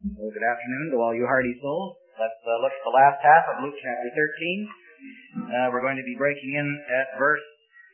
Well, good afternoon to all you hardy souls. Let's look at the last half of Luke chapter 13. We're going to be breaking in at verse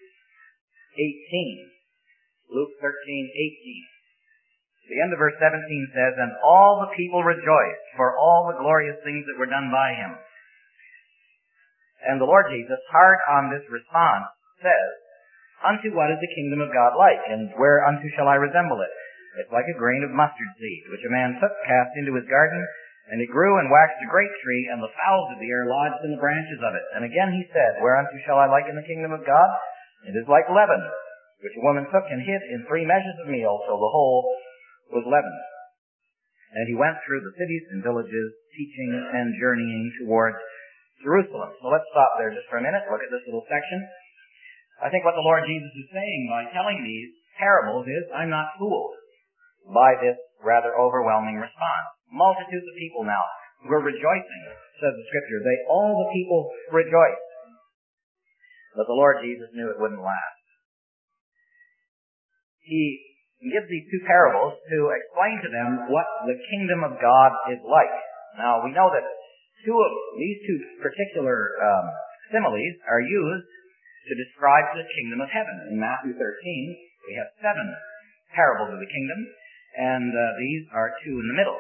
18. Luke 13:18. The end of verse 17 says, "And all the people rejoiced for all the glorious things that were done by him." And the Lord Jesus, hard on this response, says, "Unto what is the kingdom of God like, and whereunto shall I resemble it? It's like a grain of mustard seed, which a man took, cast into his garden, and it grew and waxed a great tree, and the fowls of the air lodged in the branches of it. And again he said, Whereunto shall I liken the kingdom of God? It is like leaven, which a woman took and hid in 3 measures of meal, till the whole was leavened. And he went through the cities and villages, teaching and journeying towards Jerusalem." So let's stop there just for a minute, look at this little section. I think what the Lord Jesus is saying by telling these parables is, I'm not fooled by this rather overwhelming response. Multitudes of people now were rejoicing, says the Scripture. All the people rejoiced. But the Lord Jesus knew it wouldn't last. He gives these 2 parables to explain to them what the kingdom of God is like. Now, we know that these two particular similes are used to describe the kingdom of heaven. In Matthew 13, we have 7 parables of the kingdom, and these are 2 in the middle.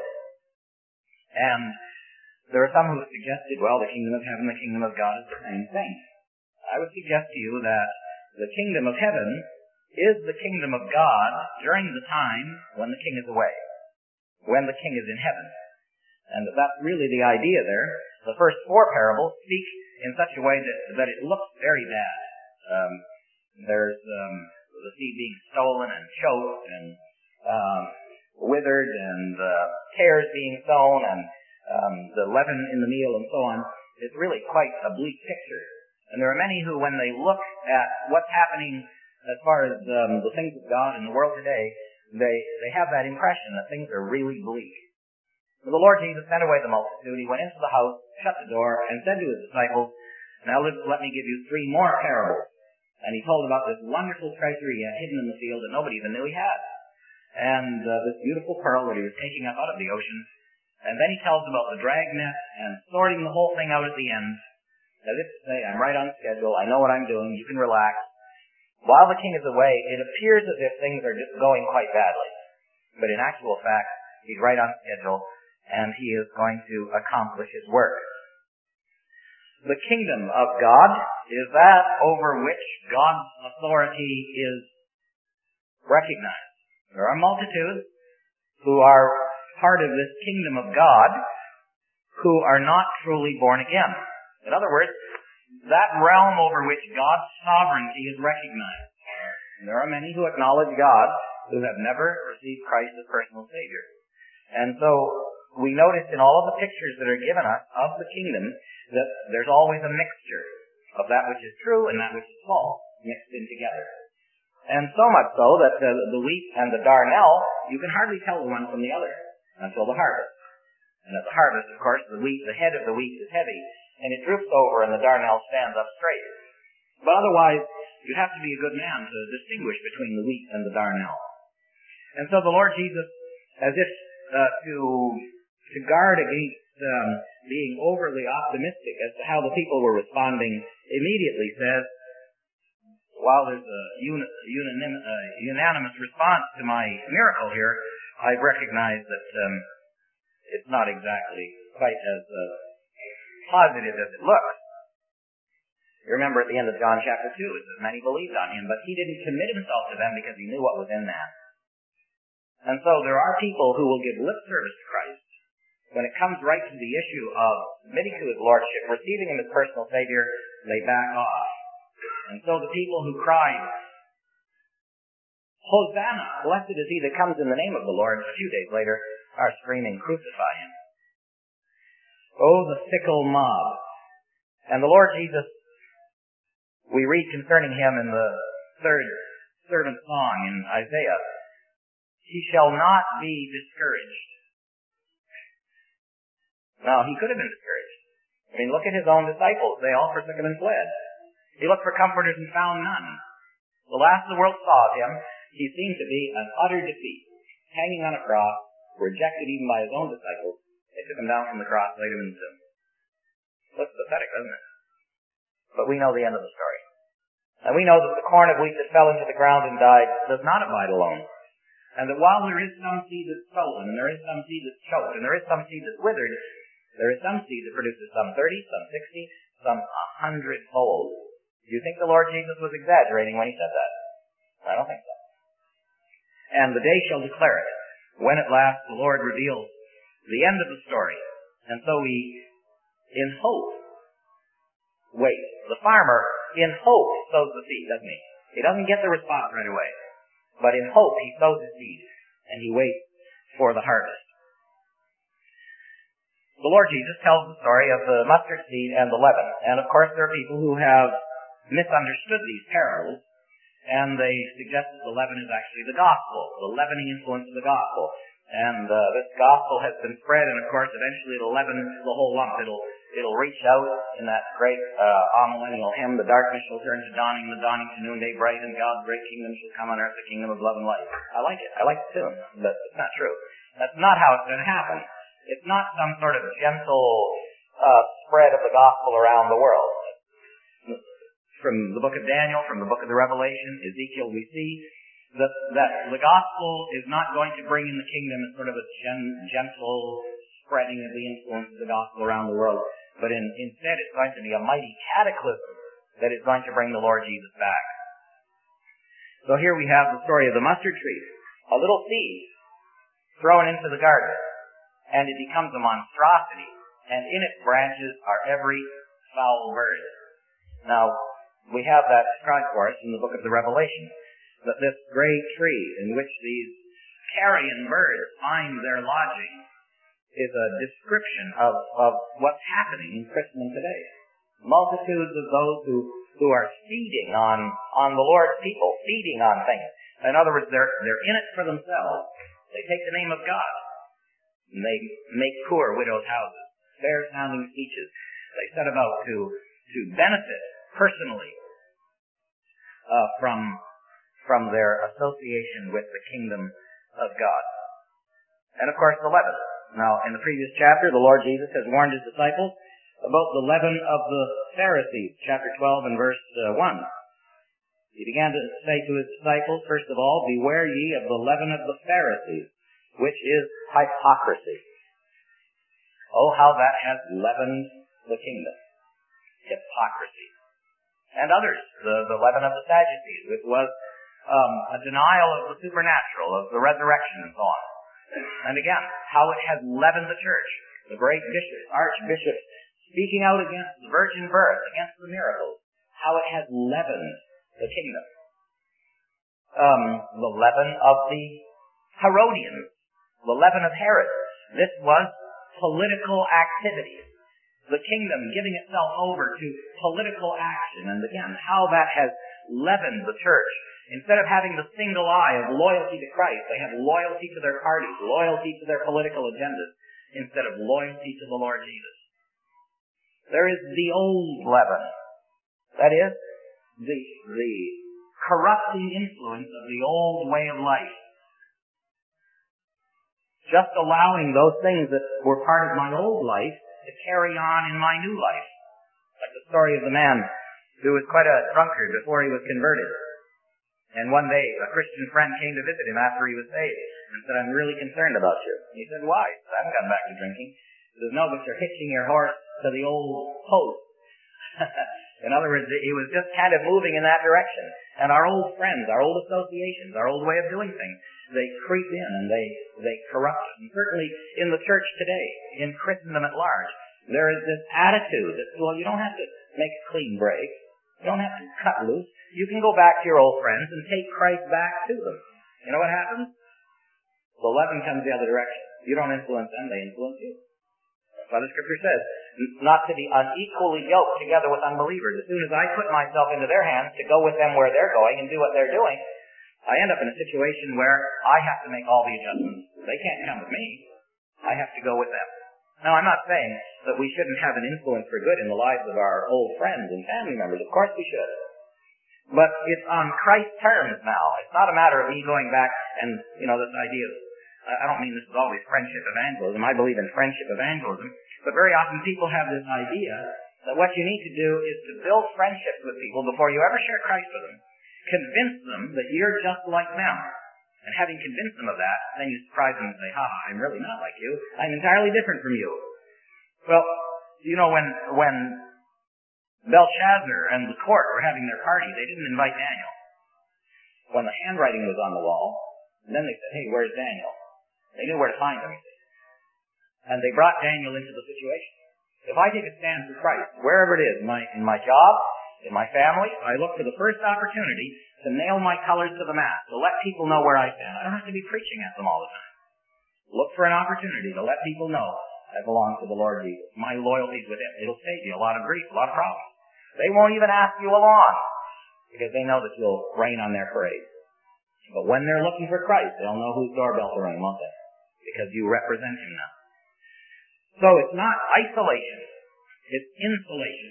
And there are some who have suggested, well, the kingdom of heaven, the kingdom of God is the same thing. I would suggest to you that the kingdom of heaven is the kingdom of God during the time when the king is away, when the king is in heaven. And that's really the idea there. The first 4 parables speak in such a way that it looks very bad. There's the seed being stolen and choked and withered, and tares being sown, and the leaven in the meal, and so on. It's really quite a bleak picture. And there are many who, when they look at what's happening as far as the things of God in the world today, they have that impression that things are really bleak. So the Lord Jesus sent away the multitude. He went into the house, shut the door, and said to his disciples, "Now let me give you 3 more parables." And he told about this wonderful treasure he had hidden in the field that nobody even knew he had. And this beautiful pearl that he was taking up out of the ocean. And then he tells about the dragnet and sorting the whole thing out at the end, as if to say, I'm right on schedule, I know what I'm doing, you can relax. While the king is away, it appears as if things are just going quite badly. But in actual fact, he's right on schedule, and he is going to accomplish his work. The kingdom of God is that over which God's authority is recognized. There are multitudes who are part of this kingdom of God who are not truly born again. In other words, that realm over which God's sovereignty is recognized. And there are many who acknowledge God who have never received Christ as personal Savior. And so we notice in all of the pictures that are given us of the kingdom that there's always a mixture of that which is true and that which is false mixed in together. And so much so that the wheat and the darnel, you can hardly tell the one from the other until the harvest. And at the harvest, of course, the head of the wheat is heavy, and it droops over and the darnel stands up straight. But otherwise, you'd have to be a good man to distinguish between the wheat and the darnel. And so the Lord Jesus, as if to guard against being overly optimistic as to how the people were responding, immediately says, while there's a unanimous response to my miracle here, I recognize that it's not exactly quite as positive as it looks. You remember at the end of John chapter 2, it says, many believed on him, but he didn't commit himself to them because he knew what was in that. And so there are people who will give lip service to Christ. When it comes right to the issue of submitting to his lordship, receiving him as personal Savior, they back off. And so the people who cried, Hosanna, blessed is he that comes in the name of the Lord, a few days later are screaming, crucify him. Oh, the fickle mob. And the Lord Jesus, we read concerning him in the 3rd servant song in Isaiah, he shall not be discouraged. Now, he could have been discouraged. I mean, look at his own disciples. They all forsook him and fled. He looked for comforters and found none. The last the world saw of him, he seemed to be an utter defeat, hanging on a cross, rejected even by his own disciples, they took him down from the cross, laid him in the tomb. Looks pathetic, doesn't it? But we know the end of the story. And we know that the corn of wheat that fell into the ground and died does not abide alone. And that while there is some seed that's stolen, and there is some seed that's choked, and there is some seed that's withered, there is some seed that produces some 30, some 60, some 100-fold. Do you think the Lord Jesus was exaggerating when he said that? I don't think so. And the day shall declare it, when at last the Lord reveals the end of the story. And so we, in hope, wait. The farmer, in hope, sows the seed, doesn't he? He doesn't get the response right away. But in hope, he sows his seed, and he waits for the harvest. The Lord Jesus tells the story of the mustard seed and the leaven. And of course, there are people who have misunderstood these parables, and they suggest that the leaven is actually the gospel, the leavening influence of the gospel. And this gospel has been spread, and of course, eventually it'll leaven the whole lump. It'll reach out in that great amillennial hymn, the darkness shall turn to dawning, the dawning to noonday bright, and God's great kingdom shall come on earth, the kingdom of love and light. I like it. I like the tune, but it's not true. That's not how it's going to happen. It's not some sort of gentle spread of the gospel around the world. From the book of Daniel, from the book of the Revelation, Ezekiel, we see that the gospel is not going to bring in the kingdom as sort of a gentle spreading of the influence of the gospel around the world, but instead it's going to be a mighty cataclysm that is going to bring the Lord Jesus back. So here we have the story of the mustard tree, a little seed thrown into the garden, and it becomes a monstrosity, and in its branches are every foul bird. Now, we have that described for us in the book of the Revelation, that this great tree in which these carrion birds find their lodging is a description of what's happening in Christendom today. Multitudes of those who are feeding on the Lord's people, feeding on things. In other words, they're in it for themselves. They take the name of God, and they make poor widows' houses, fair-sounding speeches. They set about to benefit personally from their association with the kingdom of God. And of course, the leaven. Now, in the previous chapter, the Lord Jesus has warned his disciples about the leaven of the Pharisees, chapter 12 and verse 1. He began to say to his disciples, first of all, beware ye of the leaven of the Pharisees, which is hypocrisy. Oh, how that has leavened the kingdom. Hypocrisy. And others, the leaven of the Sadducees, which was a denial of the supernatural, of the resurrection and so on. And again, how it has leavened the church. The great bishops, archbishops, speaking out against the virgin birth, against the miracles. How it has leavened the kingdom. The leaven of the Herodians. The leaven of Herod. This was political activity. The kingdom giving itself over to political action. And again, how that has leavened the church. Instead of having the single eye of loyalty to Christ, they have loyalty to their parties, loyalty to their political agendas, instead of loyalty to the Lord Jesus. There is the old leaven. That is, the corrupting influence of the old way of life. Just allowing those things that were part of my old life to carry on in my new life. Like the story of the man who was quite a drunkard before he was converted. And one day, a Christian friend came to visit him after he was saved and said, I'm really concerned about you. He said, why? He said, I haven't gone back to drinking. He says, no, but you're hitching your horse to the old post. In other words, he was just kind of moving in that direction. And our old friends, our old associations, our old way of doing things, they creep in and they corrupt us. And certainly in the church today, in Christendom at large, there is this attitude that, well, you don't have to make a clean break. You don't have to cut loose. You can go back to your old friends and take Christ back to them. You know what happens? The leaven comes the other direction. You don't influence them, they influence you. That's why the scripture says, not to be unequally yoked together with unbelievers. As soon as I put myself into their hands to go with them where they're going and do what they're doing, I end up in a situation where I have to make all the adjustments. They can't come with me. I have to go with them. Now, I'm not saying that we shouldn't have an influence for good in the lives of our old friends and family members. Of course we should. But it's on Christ's terms now. It's not a matter of me going back and, this idea I don't mean this is always friendship evangelism. I believe in friendship evangelism. But very often people have this idea that what you need to do is to build friendships with people before you ever share Christ with them. Convince them that you're just like them. And having convinced them of that, then you surprise them and say, I'm really not like you. I'm entirely different from you. Well, when Belshazzar and the court were having their party, they didn't invite Daniel. When the handwriting was on the wall, and then they said, hey, where's Daniel? They knew where to find him. And they brought Daniel into the situation. If I take a stand for Christ, wherever it is, in my job, in my family, I look for the first opportunity to nail my colors to the mast, to let people know where I stand. I don't have to be preaching at them all the time. Look for an opportunity to let people know I belong to the Lord Jesus. My loyalty's with Him. It'll save you a lot of grief, a lot of problems. They won't even ask you along, because they know that you'll rain on their parade. But when they're looking for Christ, they'll know whose doorbell to ring, won't they? Because you represent Him now. So it's not isolation. It's insulation.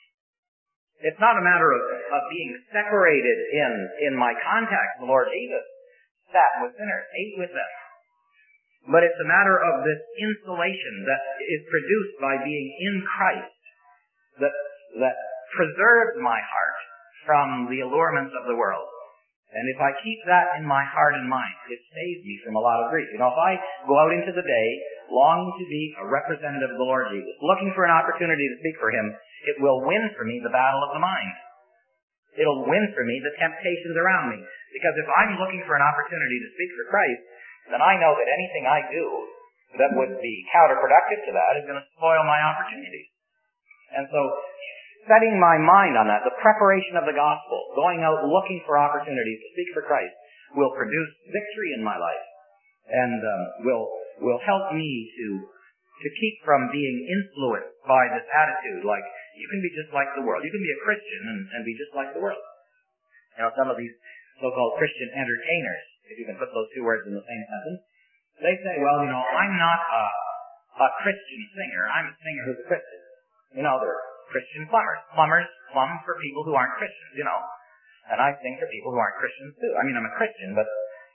It's not a matter of being separated in my contact with the Lord Jesus. Sat with sinners, ate with them. But it's a matter of this insulation that is produced by being in Christ that preserves my heart from the allurements of the world. And if I keep that in my heart and mind, it saves me from a lot of grief. If I go out into the day longing to be a representative of the Lord Jesus, looking for an opportunity to speak for Him, it will win for me the battle of the mind. It'll win for me the temptations around me. Because if I'm looking for an opportunity to speak for Christ, then I know that anything I do that would be counterproductive to that is going to spoil my opportunities. And so, setting my mind on that, the preparation of the gospel, going out looking for opportunities to speak for Christ, will produce victory in my life, and will help me to keep from being influenced by this attitude, like, you can be just like the world. You can be a Christian and be just like the world. Some of these so-called Christian entertainers, if you can put those two words in the same sentence, they say, well, I'm not a Christian singer. I'm a singer who's a Christian. They're Christian plumbers. Plumbers plumb for people who aren't Christians, And I sing for people who aren't Christians too. I'm a Christian, but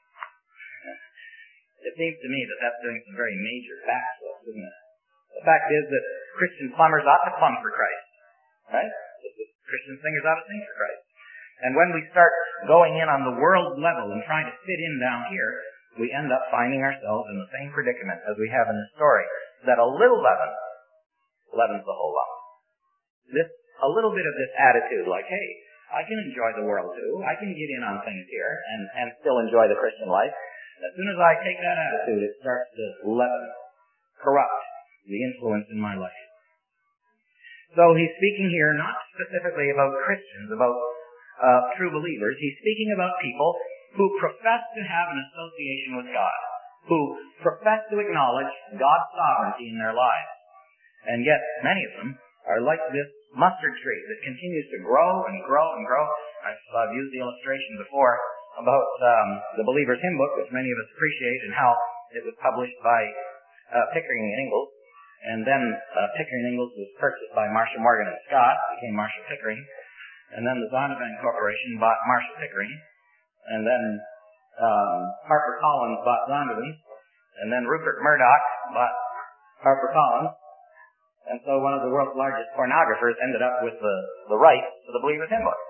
it seems to me that that's doing some very major backflips, isn't it? The fact is that Christian plumbers ought to plumb for Christ, right? Christian singers ought to sing for Christ. And when we start going in on the world level and trying to fit in down here, we end up finding ourselves in the same predicament as we have in the story, that a little leaven leavens the whole lump. A little bit of this attitude, like, hey, I can enjoy the world too. I can get in on things here and still enjoy the Christian life. As soon as I take that attitude, it starts to leaven, corrupt the influence in my life. So he's speaking here not specifically about Christians, about true believers. He's speaking about people who profess to have an association with God, who profess to acknowledge God's sovereignty in their lives. And yet, many of them are like this mustard tree that continues to grow and grow and grow. I've used the illustration before about the Believer's Hymn Book, which many of us appreciate, and how it was published by Pickering and Ingalls. And then Pickering and Ingalls was purchased by Marshall Morgan and Scott, became Marshall Pickering. And then the Zondervan Corporation bought Marshall Pickering. And then HarperCollins bought Zondervan. And then Rupert Murdoch bought HarperCollins. And so one of the world's largest pornographers ended up with the rights to the Believer's Hymn Book.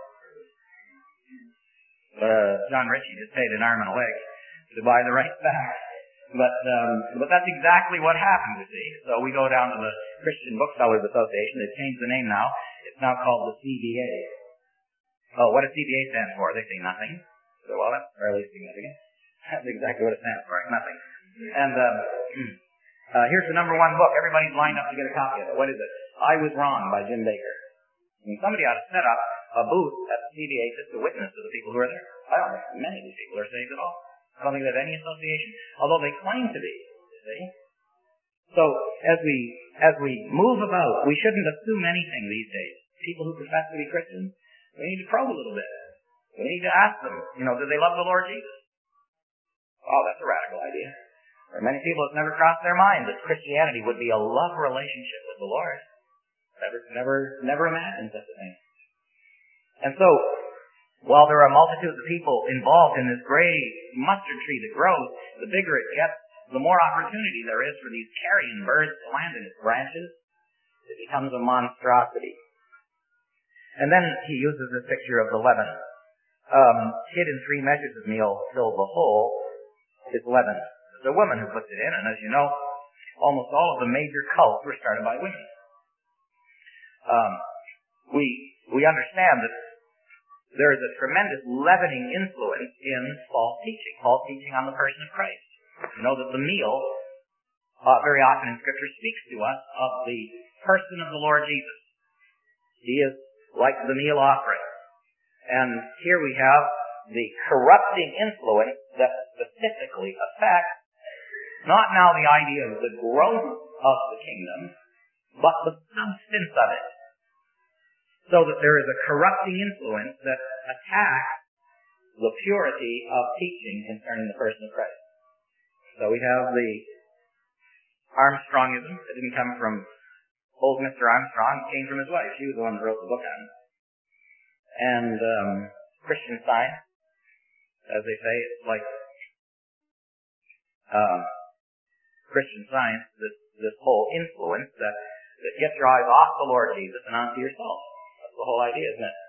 John Ritchie just paid an arm and a leg to buy the rights back. But that's exactly what happened, you see. So we go down to the Christian Booksellers Association. They've changed the name now. It's now called the CBA. Oh, what does CBA stand for? They say nothing. So, well, that's fairly significant. That's exactly what it stands for. Nothing. And here's the number one book. Everybody's lined up to get a copy of it. What is it? I Was Wrong by Jim Baker. I mean, somebody ought to set up a booth at the CBA just to witness to the people who are there. I don't think many of these people are saved at all. I don't think they have any association, although they claim to be, you see. So, as we move about, we shouldn't assume anything these days. People who profess to be Christians, we need to probe a little bit. We need to ask them, do they love the Lord Jesus? Oh, that's a radical idea. There are many people it's never crossed their mind that Christianity would be a love relationship with the Lord. Never imagined such a thing. And so, while there are multitudes of people involved in this gray mustard tree that grows, the bigger it gets, the more opportunity there is for these carrion birds to land in its branches. It becomes a monstrosity. And then he uses this picture of the leaven. Hid in 3 measures of meal till the whole is leavened. There's a woman who puts it in, and as you know, almost all of the major cults were started by women. We understand that there is a tremendous leavening influence in false teaching on the person of Christ. You know that the meal, very often in Scripture, speaks to us of the person of the Lord Jesus. He is like the meal offering. And here we have the corrupting influence that specifically affects not now the idea of the growth of the kingdom, but the substance of it. So that there is a corrupting influence that attacks the purity of teaching concerning the person of Christ. So we have the Armstrongism. It didn't come from old Mr. Armstrong. It came from his wife. She was the one who wrote the book on it. And Christian Science, as they say, it's like Christian Science, this whole influence that gets your eyes off the Lord Jesus and onto yourself. That's the whole idea, isn't it?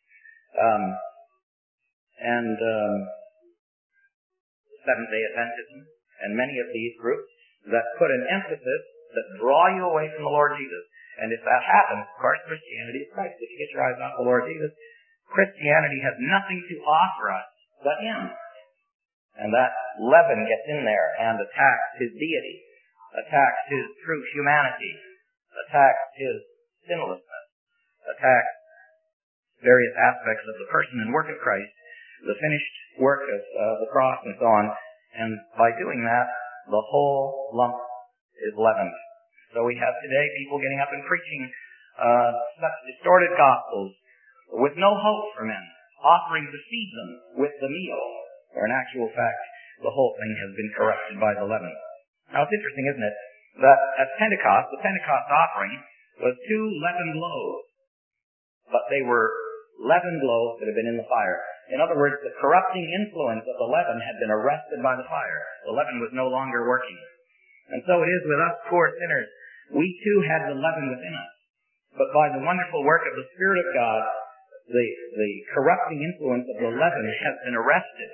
Seventh-day Adventism, and many of these groups that put an emphasis that draw you away from the Lord Jesus. And if that happens, of course, Christianity is Christ. If you get your eyes off the Lord Jesus, Christianity has nothing to offer us but Him. And that leaven gets in there and attacks His deity, attacks His true humanity, attacks His sinlessness, attacks various aspects of the person and work of Christ, the finished work of the cross and so on. And by doing that, the whole lump is leavened. So we have today people getting up and preaching such distorted gospels with no hope for men, offering to feed them with the meal, where in actual fact the whole thing has been corrupted by the leaven. Now it's interesting, isn't it, that at Pentecost, the Pentecost offering was 2 leavened loaves, but they were leavened loaves that had been in the fire. In other words, the corrupting influence of the leaven had been arrested by the fire. The leaven was no longer working. And so it is with us poor sinners. We too had the leaven within us. But by the wonderful work of the Spirit of God, the corrupting influence of the leaven has been arrested.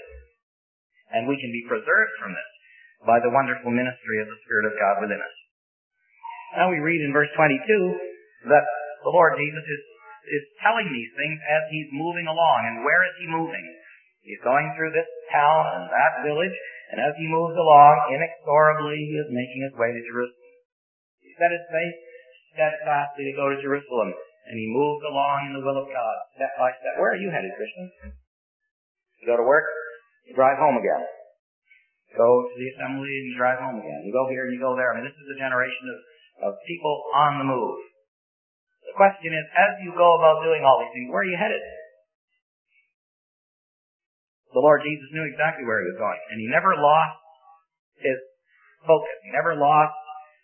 And we can be preserved from this by the wonderful ministry of the Spirit of God within us. Now we read in verse 22 that the Lord Jesus is telling these things as He's moving along. And where is He moving? He's going through this town and that village, and as He moves along, inexorably He is making His way to Jerusalem. He set His face steadfastly to go to Jerusalem, and He moved along in the will of God, step by step. Where are you headed, Christian? You go to work, you drive home again. You go to the assembly and you drive home again. You go here and you go there. I mean, this is a generation of people on the move. The question is, as you go about doing all these things, where are you headed? The Lord Jesus knew exactly where He was going, and He never lost His focus. He never lost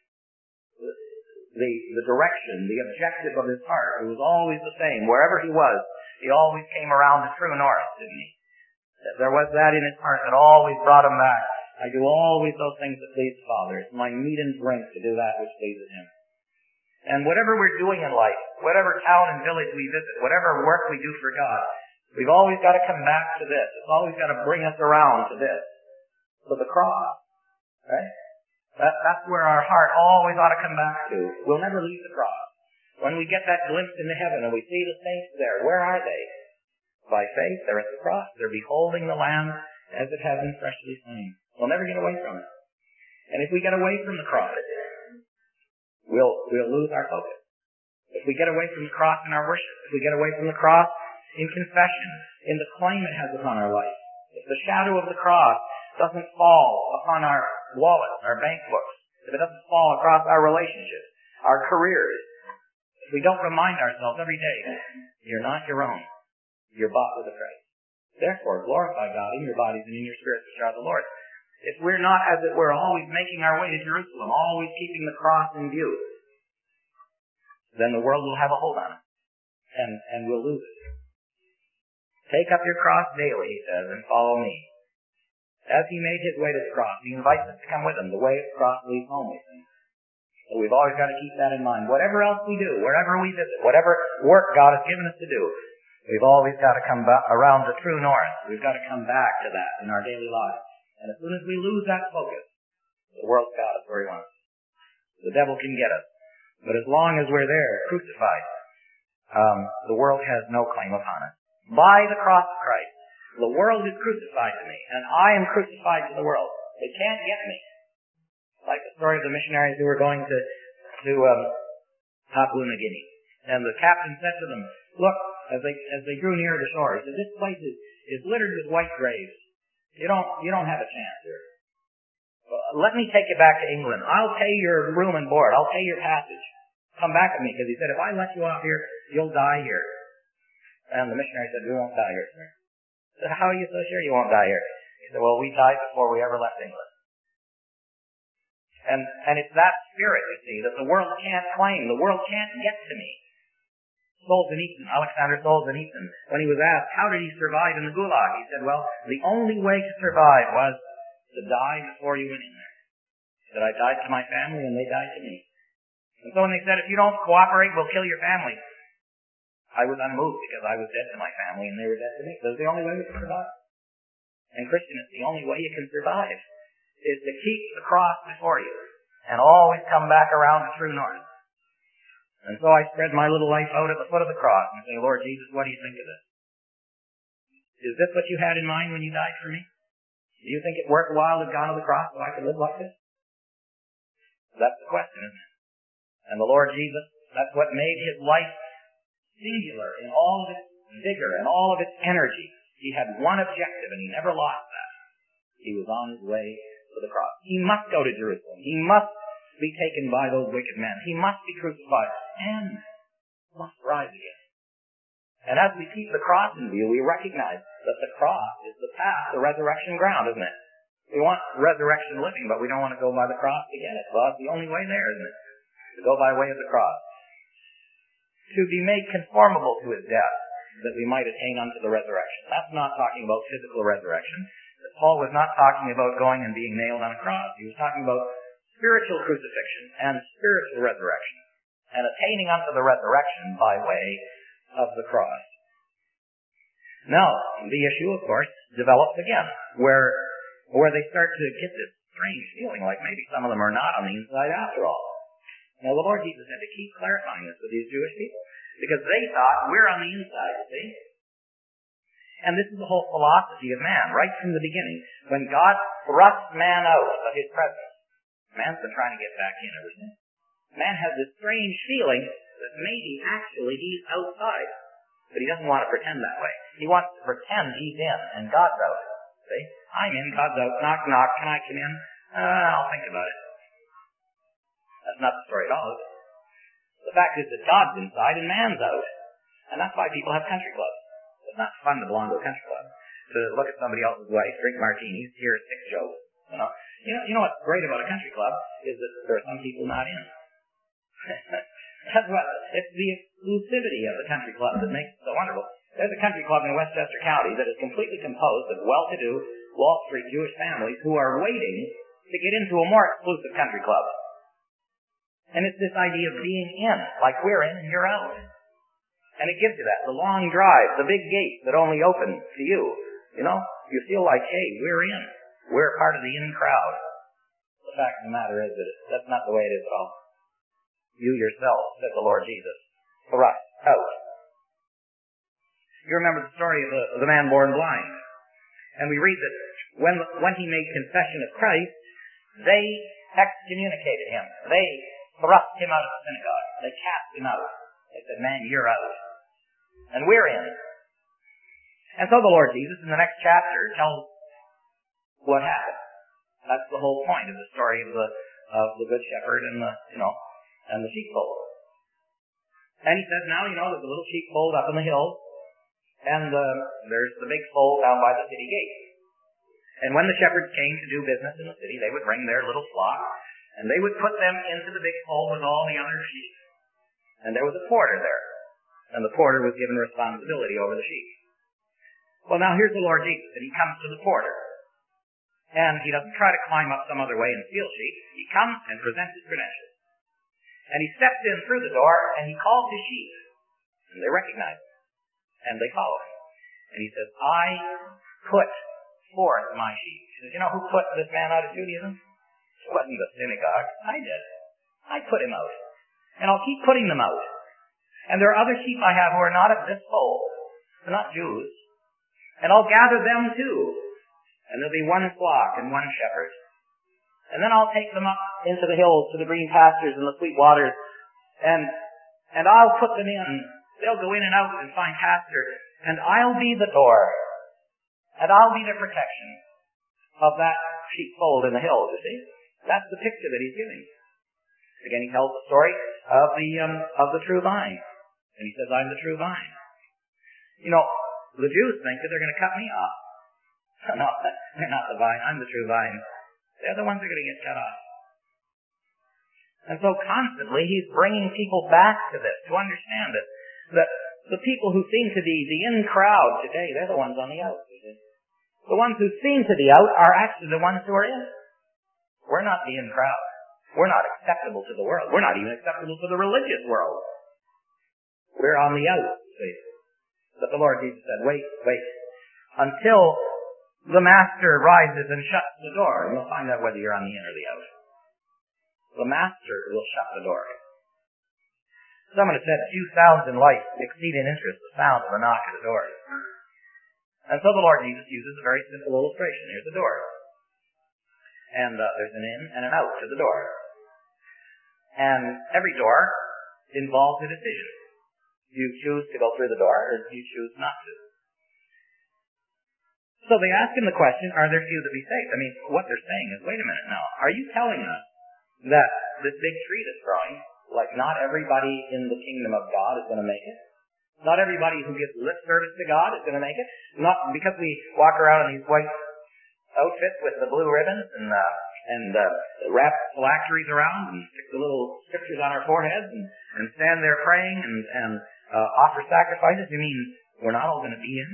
the direction, the objective of His heart. It was always the same. Wherever He was, He always came around the true north, didn't He? There was that in His heart that always brought Him back. I do always those things that please the Father. It's my meat and drink to do that which pleases Him. And whatever we're doing in life, whatever town and village we visit, whatever work we do for God, we've always got to come back to this. It's always got to bring us around to this, to the cross. Right? That's where our heart always ought to come back to. We'll never leave the cross. When we get that glimpse into heaven and we see the saints there, where are they? By faith, they're at the cross. They're beholding the Lamb as it has been freshly slain. We'll never get away from it. And if we get away from the cross, we'll lose our focus. If we get away from the cross in our worship, if we get away from the cross in confession, in the claim it has upon our life, if the shadow of the cross doesn't fall upon our wallets, our bank books, if it doesn't fall across our relationships, our careers, if we don't remind ourselves every day, you're not your own, you're bought with a price. Therefore, glorify God in your bodies and in your spirits which are the Lord. If we're not, as it were, always making our way to Jerusalem, always keeping the cross in view, then the world will have a hold on us, and we'll lose it. Take up your cross daily, He says, and follow me. As he made his way to the cross, he invites us to come with him. The way of the cross leads home, we think. So we've always got to keep that in mind. Whatever else we do, wherever we visit, whatever work God has given us to do, we've always got to come back around the true north. We've got to come back to that in our daily lives. And as soon as we lose that focus, the world's got us where he wants us. The devil can get us. But as long as we're there, crucified, the world has no claim upon us. By the cross of Christ, the world is crucified to me, and I am crucified to the world. They can't get me. Like the story of the missionaries who were going to Papua New Guinea. And the captain said to them, look, as they drew near the shore, he said, this place is littered with white graves. You don't have a chance here. Let me take you back to England. I'll pay your room and board. I'll pay your passage. Come back with me, because he said, if I let you off here, you'll die here. And the missionary said, we won't die here, sir. I said, how are you so sure you won't die here? He said, well, we died before we ever left England. And it's that spirit, you see, that the world can't claim. The world can't get to me. Alexander Solzhenitsyn, when he was asked, how did he survive in the Gulag? He said, well, the only way to survive was to die before you went in there. He said, I died to my family and they died to me. And so when they said, if you don't cooperate, we'll kill your family, I was unmoved because I was dead to my family and they were dead to me. That's the only way we can survive. And Christian, it's the only way you can survive, is to keep the cross before you and always come back around the true north. And so I spread my little life out at the foot of the cross and say, Lord Jesus, what do you think of this? Is this what you had in mind when you died for me? Do you think it worthwhile to have gone to the cross so I could live like this? That's the question, isn't it? And the Lord Jesus, that's what made his life singular in all of its vigor and all of its energy. He had one objective and he never lost that. He was on his way to the cross. He must go to Jerusalem. He must be taken by those wicked men. He must be crucified and must rise again. And as we keep the cross in view, we recognize that the cross is the path, the resurrection ground, isn't it? We want resurrection living, but we don't want to go by the cross to get it. Well, it's the only way there, isn't it? To go by way of the cross. To be made conformable to his death, that we might attain unto the resurrection. That's not talking about physical resurrection. Paul was not talking about going and being nailed on a cross. He was talking about spiritual crucifixion and spiritual resurrection, and attaining unto the resurrection by way of the cross. Now, the issue, of course, develops again, where they start to get this strange feeling like maybe some of them are not on the inside after all. Now, the Lord Jesus had to keep clarifying this with these Jewish people, because they thought, we're on the inside, you see. And this is the whole philosophy of man, right from the beginning. When God thrusts man out of his presence, man's been trying to get back in ever since. Man has this strange feeling that maybe actually he's outside, but he doesn't want to pretend that way. He wants to pretend he's in and God's out. See? I'm in, God's out. Knock, knock. Can I come in? I'll think about it. That's not the story at all, is it? The fact is that God's inside and man's out. And that's why people have country clubs. It's not fun to belong to a country club. To look at somebody else's wife, drink martinis, hear a sick joke. You know what's great about a country club is that there are some people not in. It's the exclusivity of the country club that makes it so wonderful. There's a country club in Westchester County that is completely composed of well-to-do Wall Street Jewish families who are waiting to get into a more exclusive country club. And it's this idea of being in, like we're in and you're out. And it gives you that. The long drive, the big gate that only opens to you. You feel like, hey, we're in. We're part of the in crowd. The fact of the matter is that that's not the way it is at all. You yourself, said the Lord Jesus, thrust out. You remember the story of the man born blind. And we read that when he made confession of Christ, they excommunicated him. They thrust him out of the synagogue. They cast him out. They said, man, you're out. And we're in. And so the Lord Jesus, in the next chapter, tells what happened. That's the whole point of the story of the Good Shepherd and the sheepfold. And he says, now, there's a little sheepfold up in the hills, and there's the big fold down by the city gate. And when the shepherds came to do business in the city, they would bring their little flock, and they would put them into the big fold with all the other sheep. And there was a porter there, and the porter was given responsibility over the sheep. Well, now here's the Lord Jesus, and he comes to the porter. And he doesn't try to climb up some other way and steal sheep. He comes and presents his credentials. And he steps in through the door and he calls his sheep. And they recognize him. And they follow him. And he says, I put forth my sheep. He says, you know who put this man out of Judaism? It wasn't the synagogue. I did. I put him out. And I'll keep putting them out. And there are other sheep I have who are not of this fold. They're not Jews. And I'll gather them too. And there'll be one flock and one shepherd. And then I'll take them up into the hills to the green pastures and the sweet waters. And I'll put them in. They'll go in and out and find pasture. And I'll be the door. And I'll be the protection of that sheepfold in the hills, you see. That's the picture that he's giving. Again, he tells the story of the true vine. And he says, I'm the true vine. You know, the Jews think that they're going to cut me off. No, they're not the vine. I'm the true vine. They're the ones that are going to get cut off. And so constantly he's bringing people back to this, to understand it. That the people who seem to be the in crowd today, they're the ones on the out. The ones who seem to be out are actually the ones who are in. We're not the in crowd. We're not acceptable to the world. We're not even acceptable to the religious world. We're on the out. See? But the Lord Jesus said, wait, until the master rises and shuts the door, and you'll find out whether you're on the in or the out. The master will shut the door. Someone has said, few sounds in life exceed in interest the sound of a knock at the door. And so the Lord Jesus uses a very simple illustration. Here's the door. And there's an in and an out to the door. And every door involves a decision. You choose to go through the door, or you choose not to. So they ask him the question, are there few that be saved? I mean, what they're saying is, wait a minute now, are you telling us that this big tree that's growing, like not everybody in the kingdom of God is going to make it? Not everybody who gives lip service to God is going to make it? Not because we walk around in these white outfits with the blue ribbons and wrap phylacteries around and stick the little scriptures on our foreheads and stand there praying and offer sacrifices. You mean we're not all going to be in?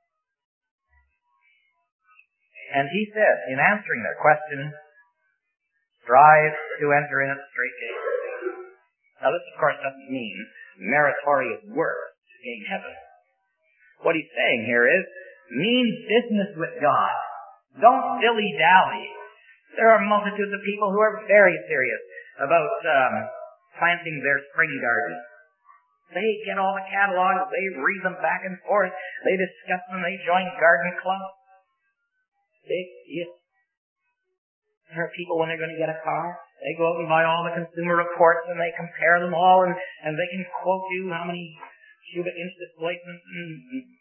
And he said, in answering their question, strive to enter in at the straight gate. Now this, of course, doesn't mean meritorious work to gain heaven. What he's saying here is, mean business with God. Don't dilly-dally. There are multitudes of people who are very serious about planting their spring garden. They get all the catalogs, they read them back and forth, they discuss them, they join garden clubs. There are people when they're going to get a car, they go out and buy all the consumer reports and they compare them all and they can quote you how many cubic inch displacement and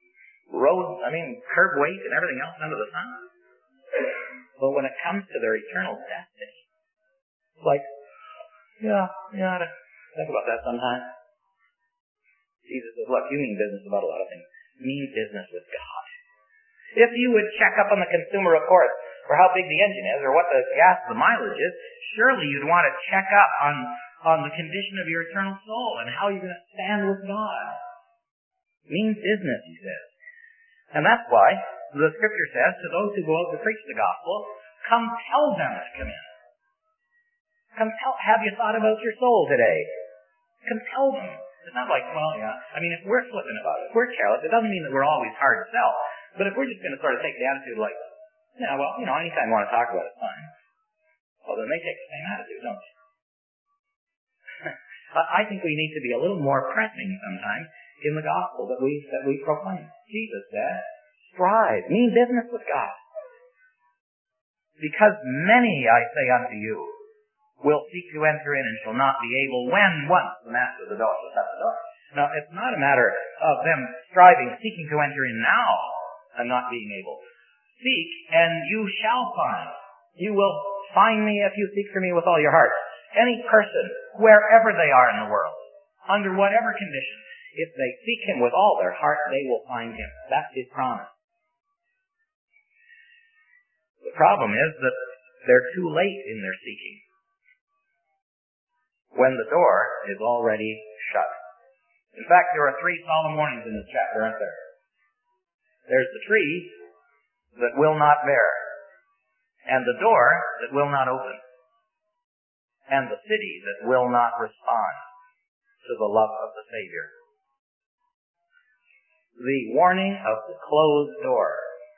curb weight and everything else under the sun. But when it comes to their eternal destiny, it's like, you ought to think about that sometime. Jesus says, look, you mean business about a lot of things. Mean business with God. If you would check up on the consumer report for how big the engine is or what the mileage is, surely you'd want to check up on the condition of your eternal soul and how you're going to stand with God. Mean business, he says. And that's why the scripture says to those who go out to preach the gospel, compel them to come in. Have you thought about your soul today? Compel them. It's not like, if we're flippant about it, if we're careless, it doesn't mean that we're always hard to sell. But if we're just going to sort of take the attitude like, anytime you want to talk about it, it's fine. Well, then they take the same attitude, don't they? I think we need to be a little more pressing sometimes in the gospel that we proclaim. Jesus said, strive, mean business with God. Because many, I say unto you, will seek to enter in and shall not be able when once the master of the door shall shut the door. Now, it's not a matter of them seeking to enter in now and not being able. Seek, and you shall find. You will find me if you seek for me with all your heart. Any person, wherever they are in the world, under whatever condition, if they seek him with all their heart, they will find him. That's his promise. The problem is that they're too late in their seeking when the door is already shut. In fact, there are 3 solemn warnings in this chapter, aren't there? There's the tree that will not bear. and the door that will not open, and the city that will not respond to the love of the Savior. The warning of the closed door.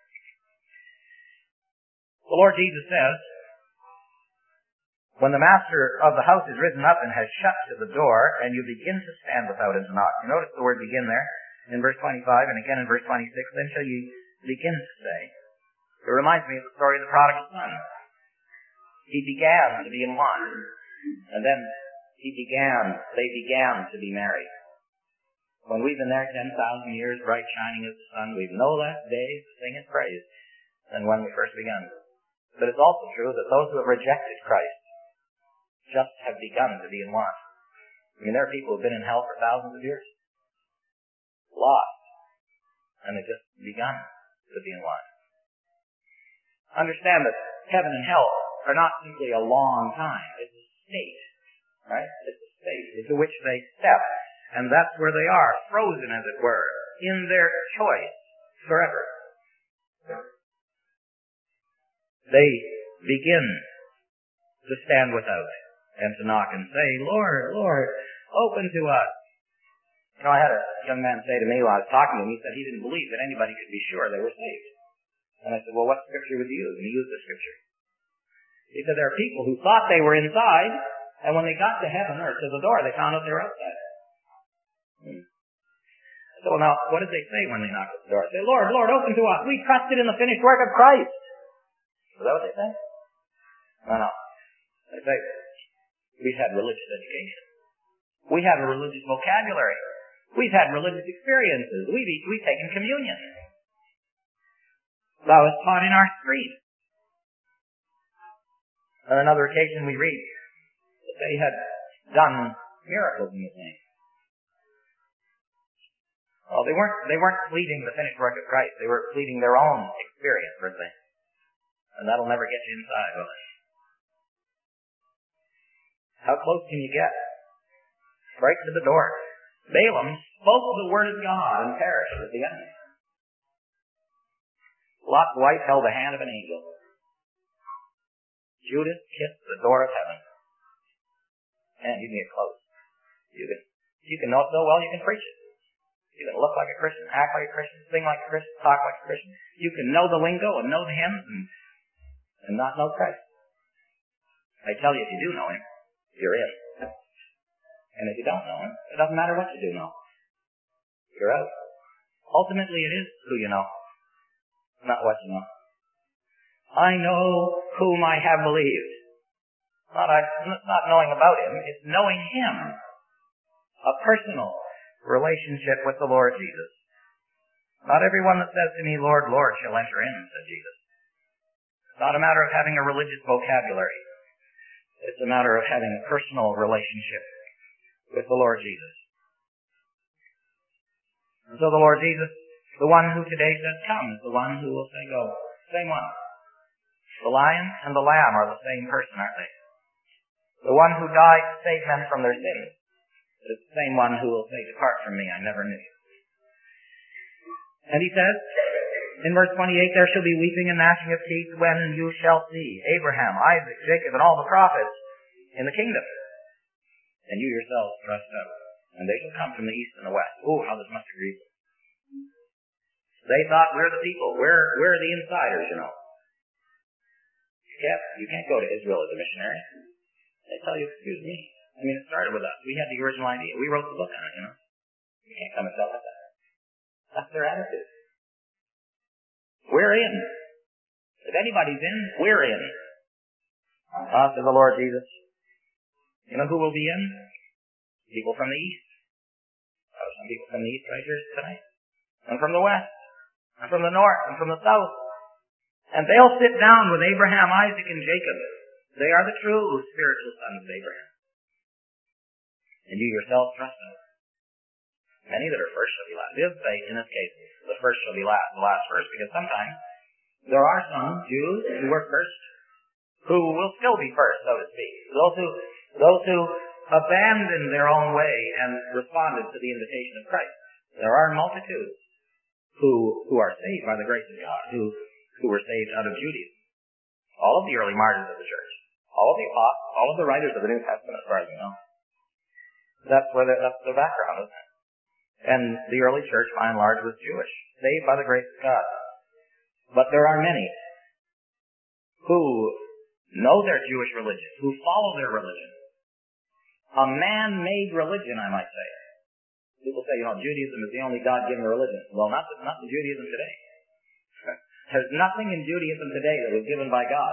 The Lord Jesus says, when the master of the house is risen up and has shut to the door, and you begin to stand without and to knock. You notice the word begin there in verse 25 and again in verse 26. Then shall you begin to say. It reminds me of the story of the prodigal son. He began to be in want, and then they began to be married. When we've been there 10,000 years, bright shining as the sun, we've no less days to sing his praise than when we first began. But it's also true that those who have rejected Christ just have begun to be in want. I mean, there are people who have been in hell for thousands of years, lost, and they've just begun to be in want. Understand that heaven and hell are not simply a long time. It's a state, right? It's a state into which they step, and that's where they are, frozen, as it were, in their choice forever. They begin to stand without and to knock and say, Lord, Lord, open to us. You know, I had a young man say to me while I was talking to him, he said he didn't believe that anybody could be sure they were saved. And I said, well, what scripture would you use? And he used the scripture. He said there are people who thought they were inside, and when they got to heaven or to the door, they found out they were outside. So now, what did they say when they knocked at the door? They say, Lord, Lord, open to us. We trusted in the finished work of Christ. Is that what they say? No. They say, we've had religious education. We have a religious vocabulary. We've had religious experiences. We've taken communion. That was taught in our street. On another occasion we read that they had done miracles in his name. Well, they weren't pleading the finished work of Christ. They were pleading their own experience, weren't they? And that'll never get you inside, will it? How close can you get? Right to the door. Balaam spoke the word of God and perished with the enemy. Lot's wife held the hand of an angel. Judas kissed the door of heaven. And you can get close. You can know it so well you can preach it. You can look like a Christian, act like a Christian, sing like a Christian, talk like a Christian. You can know the lingo and know the hymns and not know Christ. I tell you, if you do know him, you're in. And if you don't know him, it doesn't matter what you do know. You're out. Ultimately, it is who you know, not what you know. I know whom I have believed. It's not knowing about him, it's knowing him. A personal relationship with the Lord Jesus. Not everyone that says to me, Lord, Lord, shall enter in, said Jesus. It's not a matter of having a religious vocabulary. It's a matter of having a personal relationship with the Lord Jesus. And so the Lord Jesus, the one who today says come, is the one who will say go. Same one. The lion and the lamb are the same person, aren't they? The one who died to save men from their sins is the same one who will say, depart from me, I never knew you. And he says, in verse 28, there shall be weeping and gnashing of teeth when you shall see Abraham, Isaac, Jacob, and all the prophets in the kingdom. And you yourselves thrust out. And they shall come from the east and the west. Oh, how this must have grieved them. They thought, we're the people. We're the insiders, you know. You can't go to Israel as a missionary. They tell you, excuse me. I mean, it started with us. We had the original idea. We wrote the book on it, you know. You can't come and tell us that. That's their attitude. We're in. If anybody's in, we're in. To the Lord Jesus. You know who will be in? People from the east. Some people from the east right here tonight. And from the west. And from the north. And from the south. And they'll sit down with Abraham, Isaac, and Jacob. They are the true spiritual sons of Abraham. And you yourselves trust them. Many that are first shall be last. It doesn't say, in this case, the first shall be last, the last first, because sometimes there are some Jews who were first who will still be first, so to speak. Those who abandoned their own way and responded to the invitation of Christ. There are multitudes who are saved by the grace of God, who were saved out of Judaism. All of the early martyrs of the church. All of the apostles, all of the writers of the New Testament, as far as we know. That's the background, isn't it? And the early church, by and large, was Jewish, saved by the grace of God. But there are many who know their Jewish religion, who follow their religion. A man-made religion, I might say. People say, Judaism is the only God-given religion. Well, not the Judaism today. There's nothing in Judaism today that was given by God.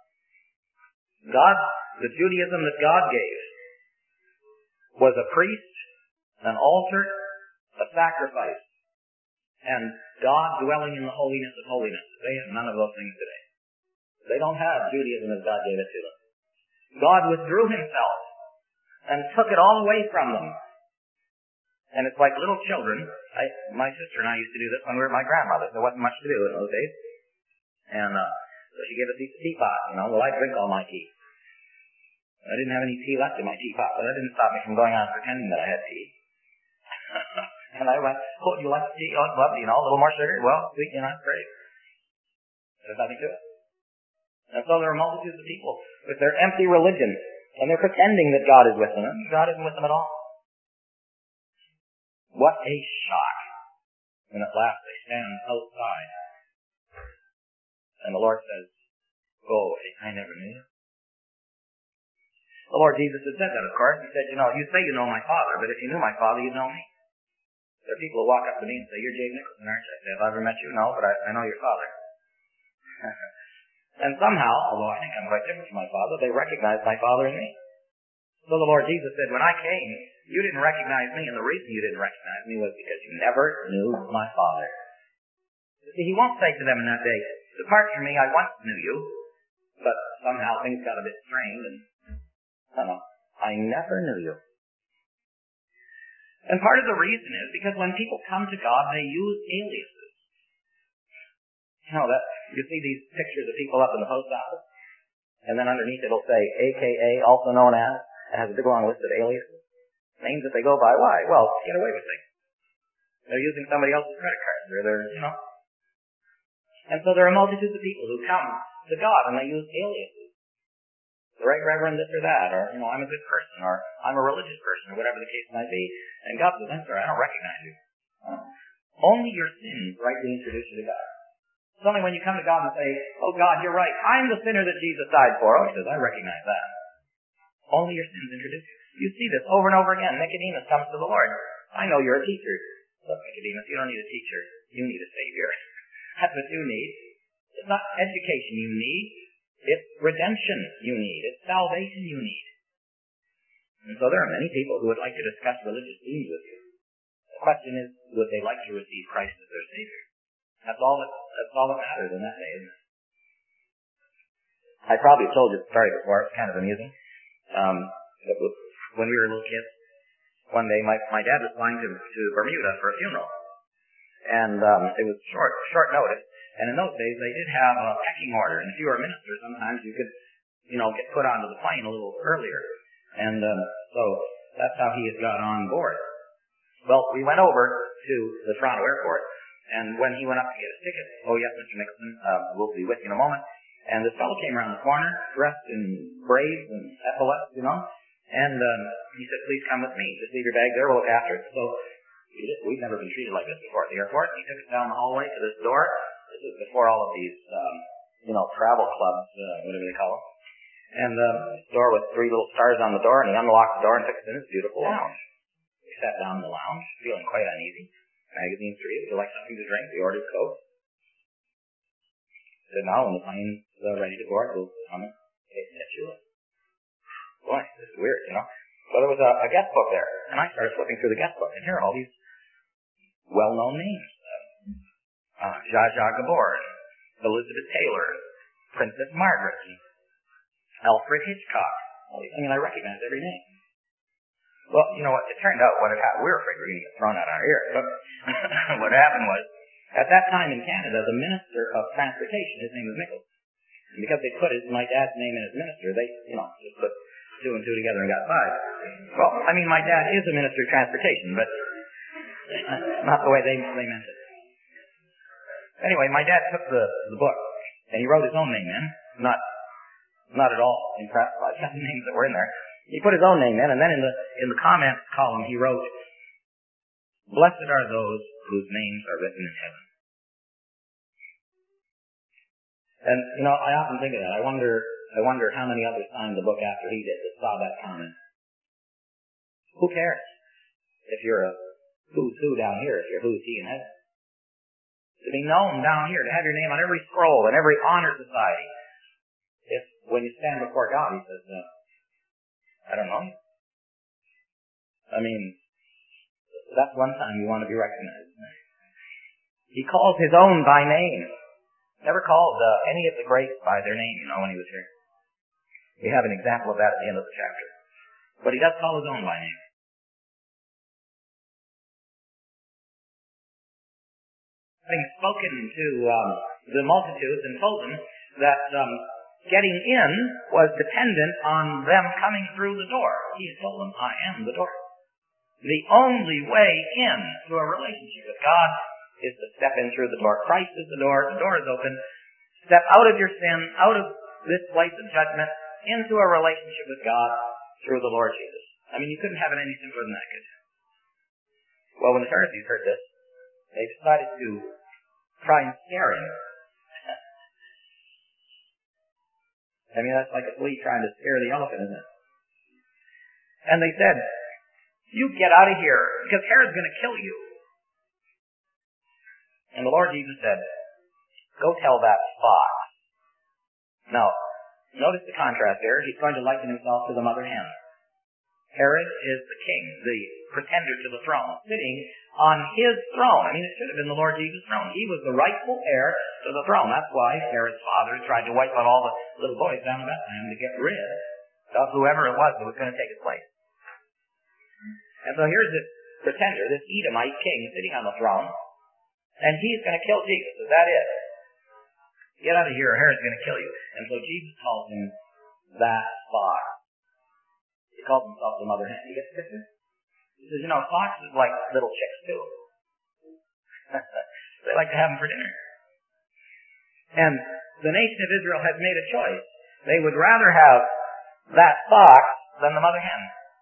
The Judaism that God gave was a priest, an altar, a sacrifice, and God dwelling in the holiness of holiness. They have none of those things today. They don't have Judaism as God gave it to them. God withdrew himself and took it all away from them. And it's like little children. My sister and I used to do this when we were at my grandmother's. There wasn't much to do in those days. And so she gave us a teapot. Well, I drink all my tea. I didn't have any tea left in my teapot, but that didn't stop me from going on pretending that I had tea. And I went, "Oh, you like tea? Oh, lovely, a little more sugar? Well, sweet, it's great." There's nothing to it. And so there are multitudes of people with their empty religion, and they're pretending that God is with them, and God isn't with them at all. What a shock when at last they stand outside, and the Lord says, "Go away, I never knew you." The Lord Jesus had said that, of course. He said, "You say you know my Father, but if you knew my Father, you'd know me." There are people who walk up to me and say, "You're James Nicholson, aren't you?" I say, "Have I ever met you?" "No, but I know your Father." And somehow, although I think I'm quite different from my Father, they recognize my Father in me. So the Lord Jesus said, "When I came, you didn't recognize me, and the reason you didn't recognize me was because you never knew my Father." See, he won't say to them in that day, "Depart from me, I once knew you," but somehow things got a bit strained, and I never knew you. And part of the reason is because when people come to God, they use aliases. You see these pictures of people up in the post office, and then underneath it'll say AKA, also known as, and has a big long list of aliases. Names that they go by. Why? Well, to get away with things. They're using somebody else's credit cards, or they're. And so there are multitudes of people who come to God and they use aliases. The Right Reverend this or that, or, I'm a good person, or I'm a religious person, or whatever the case might be. And God says, "I'm sorry, I don't recognize you." Only your sins rightly introduce you to God. It's only when you come to God and say, "Oh God, you're right, I'm the sinner that Jesus died for." Oh, he says, "I recognize that." Only your sins introduce you. You see this over and over again. Nicodemus comes to the Lord. "I know you're a teacher." "Look, Nicodemus, you don't need a teacher. You need a Savior." That's what you need. It's not education you need. It's redemption you need. It's salvation you need. And so there are many people who would like to discuss religious themes with you. The question is, would they like to receive Christ as their Savior? That's all that matters in that day, isn't it? I probably told you the story before. It's kind of amusing. When we were little kids, one day my dad was flying to Bermuda for a funeral. And it was short notice. And in those days, they did have a pecking order. And if you were a minister, sometimes you could, get put onto the plane a little earlier. And so that's how he had got on board. Well, we went over to the Toronto airport. And when he went up to get his ticket, "Oh, yes, Mr. Nicholson, we'll be with you in a moment." And this fellow came around the corner, dressed in braids and epaulets, And he said, "Please come with me. Just leave your bag there. We'll look after it." So we'd never been treated like this before at the airport. He took us down the hallway to this door. This was before all of these, travel clubs, whatever they call them. And this door with 3 little stars on the door, and he unlocked the door and took us in his beautiful lounge. We sat down in the lounge, feeling quite uneasy. Magazines to read. Would you like something to drink? We ordered Coke. He said, "Now, when the plane's ready to board, we'll come and get you in." Boy, this is weird, So there was a guest book there, and I started flipping through the guest book, and here are all these well-known names. Zsa Zsa Gabor, Elizabeth Taylor, Princess Margaret, Alfred Hitchcock. I recognized every name. Well, you know what? It turned out what had happened. We were afraid we were going to get thrown out our ears. But what happened was, at that time in Canada, the Minister of Transportation, his name was Nichols. And because they put my dad's name in as minister, they, just put 2 and 2 together and got 5. Well, my dad is a Minister of Transportation, but not the way they meant it. Anyway, my dad took the book, and he wrote his own name in, not not at all impressed by the names that were in there. He put his own name in, and then in the comment column he wrote, "Blessed are those whose names are written in heaven." And, I often think of that. I wonder how many others signed the book after he did that saw that comment. Who cares if you're a who's who down here, if you're who's he in heaven? To be known down here, to have your name on every scroll and every honor society. If, when you stand before God, he says, I don't know you. I mean, that's one time you want to be recognized. He calls his own by name. Never called any of the greats by their name, when he was here. We have an example of that at the end of the chapter. But he does call his own by name. Having spoken to the multitudes and told them that getting in was dependent on them coming through the door. He told them, I am the door. The only way in to a relationship with God is to step in through the door. Christ is the door is open. Step out of your sin, out of this place of judgment, into a relationship with God through the Lord Jesus. I mean, you couldn't have it any simpler than that, could you? Well, when the Pharisees heard this, they decided to try and scare him. I mean, that's like a flea trying to scare the elephant, isn't it? And they said, you get out of here, because Herod's going to kill you. And the Lord Jesus said, go tell that fox. Now, notice the contrast there. He's going to liken himself to the mother hen. Herod is the king, the pretender to the throne, sitting on his throne. I mean, it should have been the Lord Jesus' throne. He was the rightful heir to the throne. That's why Herod's father tried to wipe out all the little boys down in Bethlehem to get rid of whoever it was that was going to take his place. And so here's this pretender, this Edomite king sitting on the throne, and he's going to kill Jesus. Is that it? Get out of here, or Herod's going to kill you. And so Jesus calls him that fox. He calls himself the mother hen. You get the picture? He says, foxes like little chicks too. They like to have them for dinner. And the nation of Israel has made a choice. They would rather have that fox than the mother hen.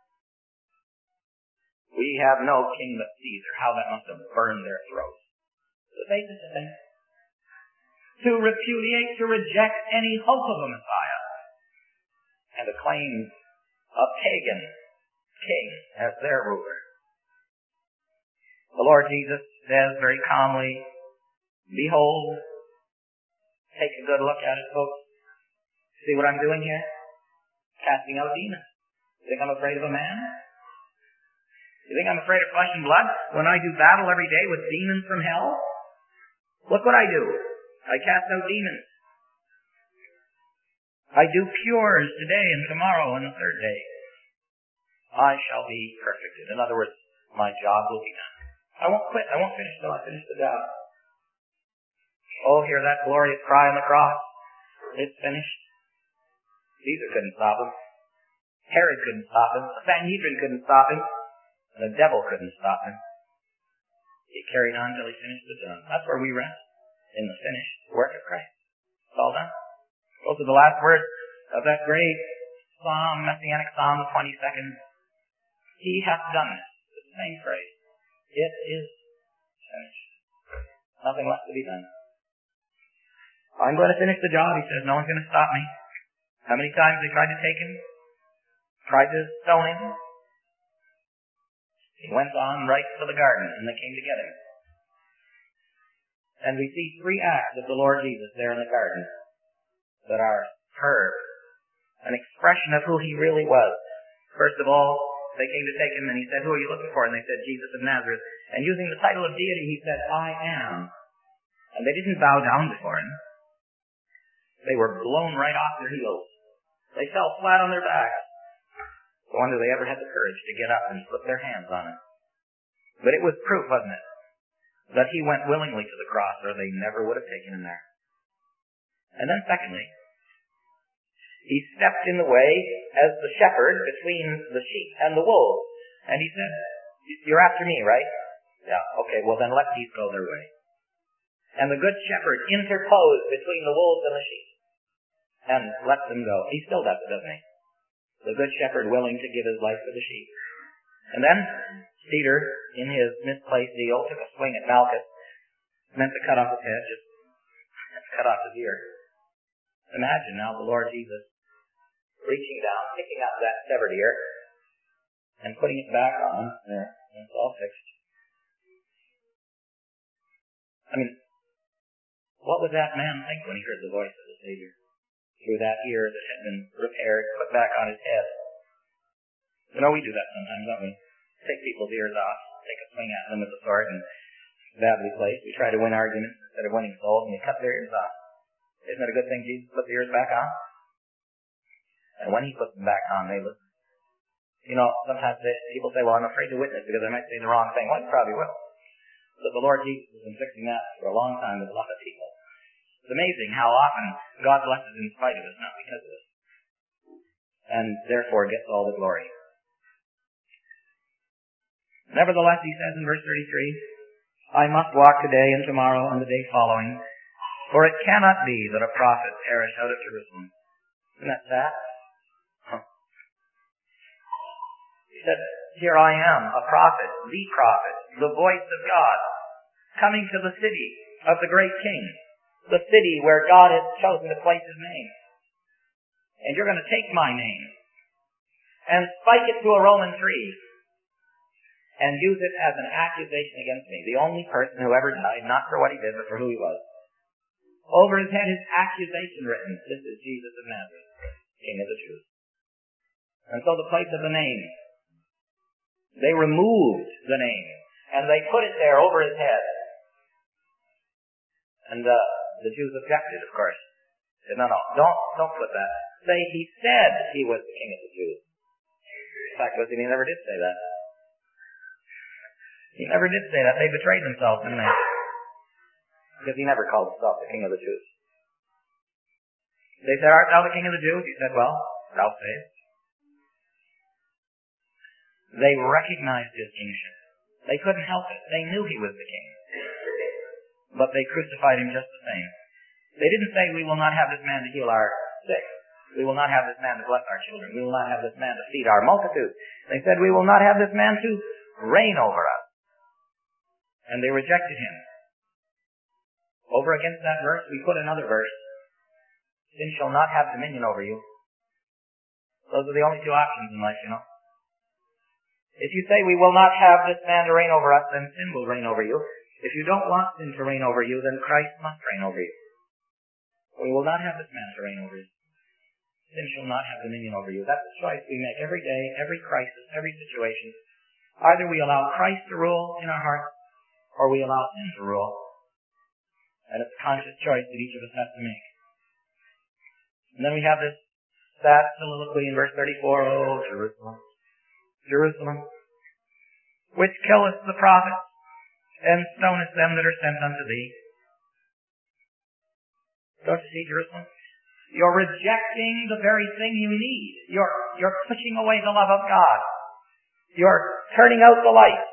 We have no king but Caesar. How that must have burned their throats. The faith is the thing. To repudiate, to reject any hope of a Messiah, and to claim a pagan king as their ruler. The Lord Jesus says very calmly, behold, take a good look at it, folks. See what I'm doing here? Casting out demons. You think I'm afraid of a man? You think I'm afraid of flesh and blood when I do battle every day with demons from hell? Look what I do. I cast out demons. I do cures today and tomorrow and the third day. I shall be perfected. In other words, my job will be done. I won't quit. I won't finish till I finish the job. Oh, hear that glorious cry on the cross. It's finished. Caesar couldn't stop him. Herod couldn't stop him. The Sanhedrin couldn't stop him. The devil couldn't stop him. He carried on till he finished the job. That's where we rest. In the finished work of Christ. It's all done. Those are the last words of that great psalm, Messianic Psalm, the 22nd. He hath done this. The same phrase. It is finished. Nothing left to be done. I'm going to finish the job, he says. No one's going to stop me. How many times they tried to take him? Tried to stone him? He went on right to the garden, and they came to get him. And we see three acts of the Lord Jesus there in the garden that are superb. An expression of who he really was. First of all, they came to take him and he said, who are you looking for? And they said, Jesus of Nazareth. And using the title of deity, he said, I am. And they didn't bow down before him. They were blown right off their heels. They fell flat on their backs. I wonder they ever had the courage to get up and put their hands on it. But it was proof, wasn't it? That he went willingly to the cross, or they never would have taken him there. And then secondly, he stepped in the way as the shepherd between the sheep and the wolves. And he said, you're after me, right? Yeah, okay, well then let these go their way. And the good shepherd interposed between the wolves and the sheep. and lets them go. He still does it, doesn't he? The good shepherd willing to give his life for the sheep. And then Peter, in his misplaced zeal, took a swing at Malchus, meant to cut off his head, just cut off his ear. Imagine now the Lord Jesus reaching down, picking up that severed ear, and putting it back on there, and it's all fixed. I mean, what would that man think when he heard the voice of the Savior through that ear that had been repaired, put back on his head? You know, we do that sometimes, don't we? Take people's ears off, take a swing at them with a sword, and badly placed. We try to win arguments instead of winning souls, and we cut their ears off. Isn't it a good thing Jesus put the ears back on? And when he puts them back on, they listen. You know, sometimes people say, well, I'm afraid to witness because I might say the wrong thing. Well, you probably will. But the Lord Jesus has been fixing that for a long time with a lot of people. It's amazing how often God blesses in spite of us, not because of us. And therefore gets all the glory. Nevertheless, he says in verse 33, I must walk today and tomorrow and the day following, for it cannot be that a prophet perish out of Jerusalem. Isn't that sad? He said, here I am, a prophet, the voice of God, coming to the city of the great king, the city where God has chosen to place his name. And you're going to take my name and spike it to a Roman tree and use it as an accusation against me, the only person who ever died, not for what he did, but for who he was. Over his head is accusation written, this is Jesus of Nazareth, King of the Jews. And so the place of the name, they removed the name, and they put it there over his head. And the Jews objected, of course. Said, no, don't put that. Say, he said he was the King of the Jews. The fact was, he never did say that. He never did say that. They betrayed themselves, didn't they? Because he never called himself the King of the Jews. They said, art thou the King of the Jews? He said, well, thou sayest. They recognized his kingship. They couldn't help it. They knew he was the king. But they crucified him just the same. They didn't say, we will not have this man to heal our sick. We will not have this man to bless our children. We will not have this man to feed our multitude. They said, we will not have this man to reign over us. And they rejected him. Over against that verse, we put another verse. Sin shall not have dominion over you. Those are the only two options in life, you know. If you say, we will not have this man to reign over us, then sin will reign over you. If you don't want sin to reign over you, then Christ must reign over you. We will not have this man to reign over you. Sin shall not have dominion over you. That's the choice we make every day, every crisis, every situation. Either we allow Christ to rule in our hearts, or we allow sin to rule. And it's a conscious choice that each of us has to make. And then we have this sad soliloquy in verse 34, oh, Jerusalem, Jerusalem, which killeth the prophets, and stoneth them that are sent unto thee. Don't you see, Jerusalem? You're rejecting the very thing you need. You're pushing away the love of God. You're turning out the light.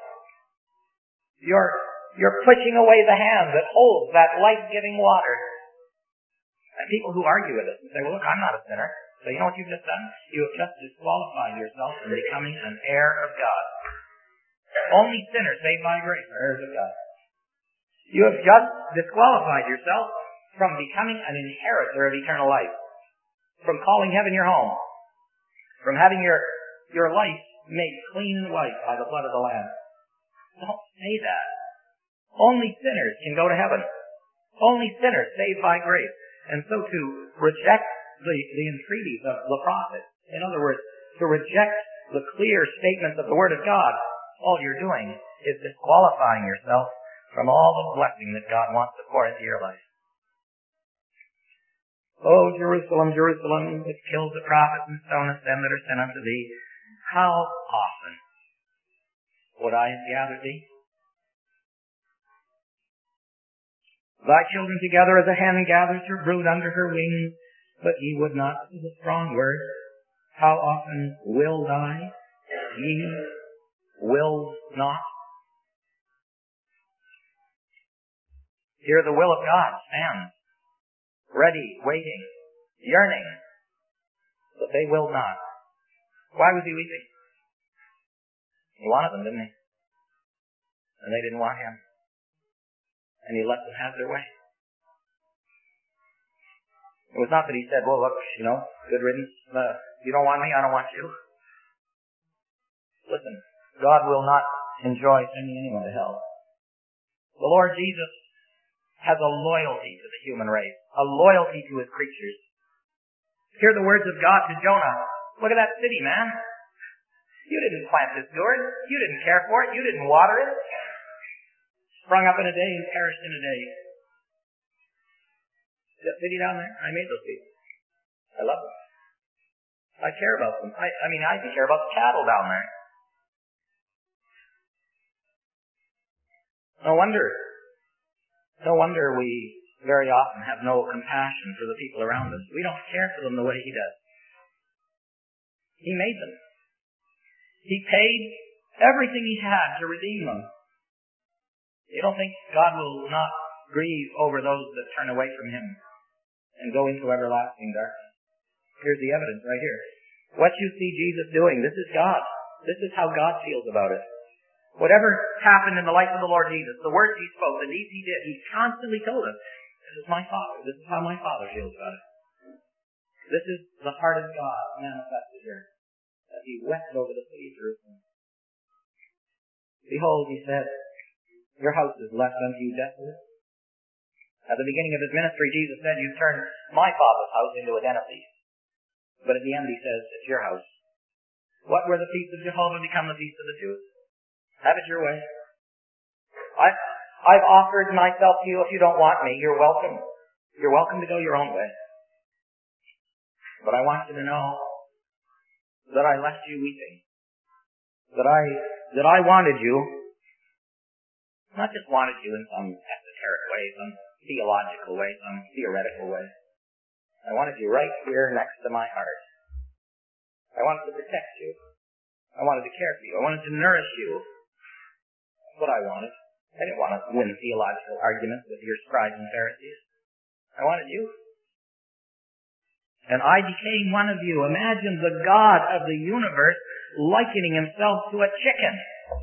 You're pushing away the hand that holds that life-giving water. And people who argue with us and say, well, look, I'm not a sinner. So you know what you've just done? You have just disqualified yourself from becoming an heir of God. Only sinners saved by grace are heirs of God. You have just disqualified yourself from becoming an inheritor of eternal life. From calling heaven your home. From having your life made clean and white by the blood of the Lamb. Don't say that. Only sinners can go to heaven. Only sinners saved by grace. And so to reject the entreaties of the prophet, in other words, to reject the clear statements of the Word of God, all you're doing is disqualifying yourself from all the blessing that God wants to pour into your life. O Jerusalem, Jerusalem, which kills the prophets and stoneth them that are sent unto thee, how often would I have gathered thee? Thy children together as a hen gathers her brood under her wings, but ye would not. This is a strong word. How often will I? Ye will not. Here the will of God stands, ready, waiting. yearning, but they will not. Why was he weeping? He wanted them, didn't he? And they didn't want him. And he let them have their way. It was not that he said, well, look, good riddance. You don't want me, I don't want you. Listen, God will not enjoy sending anyone to hell. The Lord Jesus has a loyalty to the human race, a loyalty to his creatures. Hear the words of God to Jonah. Look at that city, man. You didn't plant this gourd. You didn't care for it. You didn't water it. Sprung up in a day and perished in a day. That city down there, I made those people. I love them. I care about them. I even care about the cattle down there. No wonder we very often have no compassion for the people around us. We don't care for them the way he does. He made them. He paid everything he had to redeem them. You don't think God will not grieve over those that turn away from him and go into everlasting darkness? Here's the evidence right here. What you see Jesus doing, this is God. This is how God feels about it. Whatever happened in the life of the Lord Jesus, the words he spoke, the deeds he did, he constantly told us, this is my Father. This is how my Father feels about it. This is the heart of God manifested here, as he wept over the city of Jerusalem. Behold, he said, your house is left unto you desolate. At the beginning of his ministry, Jesus said, you've turned my Father's house into a den of thieves. But at the end he says, it's your house. What were the feasts of Jehovah become the feasts of the Jews? Have it your way. I've offered myself to you. If you don't want me, you're welcome. You're welcome to go your own way. But I want you to know that I left you weeping. That I wanted you, not just wanted you in some esoteric way, some theological way, some theoretical way. I wanted you right here next to my heart. I wanted to protect you. I wanted to care for you. I wanted to nourish you. That's what I wanted. I didn't want to win theological arguments with your scribes and Pharisees. I wanted you. And I became one of you. Imagine the God of the universe likening himself to a chicken.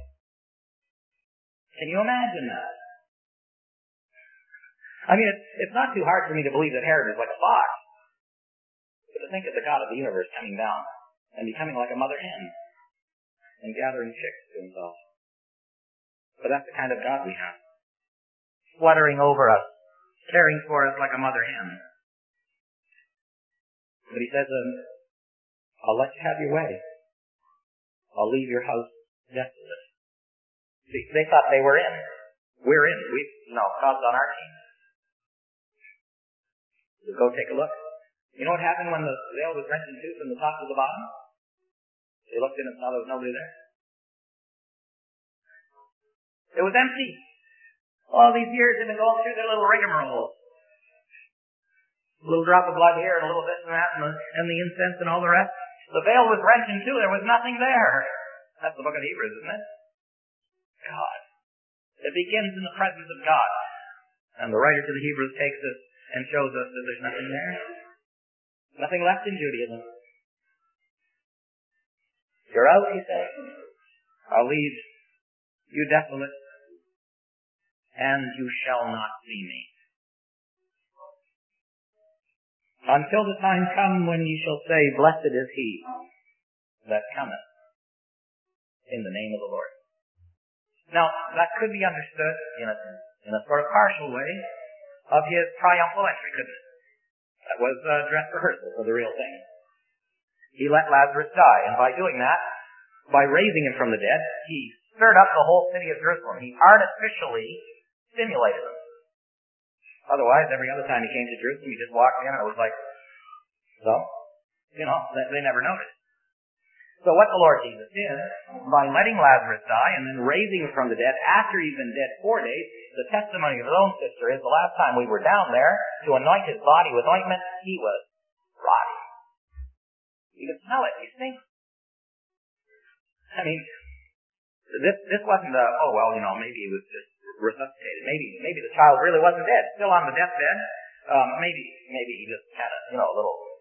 Can you imagine that? I mean, it's not too hard for me to believe that Herod is like a fox. But to think of the God of the universe coming down and becoming like a mother hen and gathering chicks to himself. But that's the kind of God we have. Fluttering over us, caring for us like a mother hen. But he says, I'll let you have your way. I'll leave your house desolate. See, they thought they were in. We're in. God's on our team. So go take a look. You know what happened when the veil was rent in two from the top to the bottom? They looked in and saw there was nobody there. It was empty. All these years they've been going through their little rigmarole. A little drop of blood here and a little this and that and the incense and all the rest. The veil was rent in two. There was nothing there. That's the book of Hebrews, isn't it? God. It begins in the presence of God. And the writer to the Hebrews takes us and shows us that there's nothing there. Nothing left in Judaism. You're out, he says. I'll leave you desolate, and you shall not see me. Until the time come when you shall say, blessed is he that cometh in the name of the Lord. Now, that could be understood in a sort of partial way of his triumphal entry, couldn't it? That was dress rehearsal for the real thing. He let Lazarus die, and by doing that, by raising him from the dead, he stirred up the whole city of Jerusalem. He artificially stimulated them. Otherwise, every other time he came to Jerusalem, he just walked in and it was like, they never noticed. So what the Lord Jesus did, by letting Lazarus die and then raising him from the dead after he'd been dead 4 days, the testimony of his own sister is the last time we were down there to anoint his body with ointment, he was rotting. You can smell it, you stink. I mean, this wasn't maybe he was just resuscitated. Maybe the child really wasn't dead, still on the deathbed. Maybe he just had a little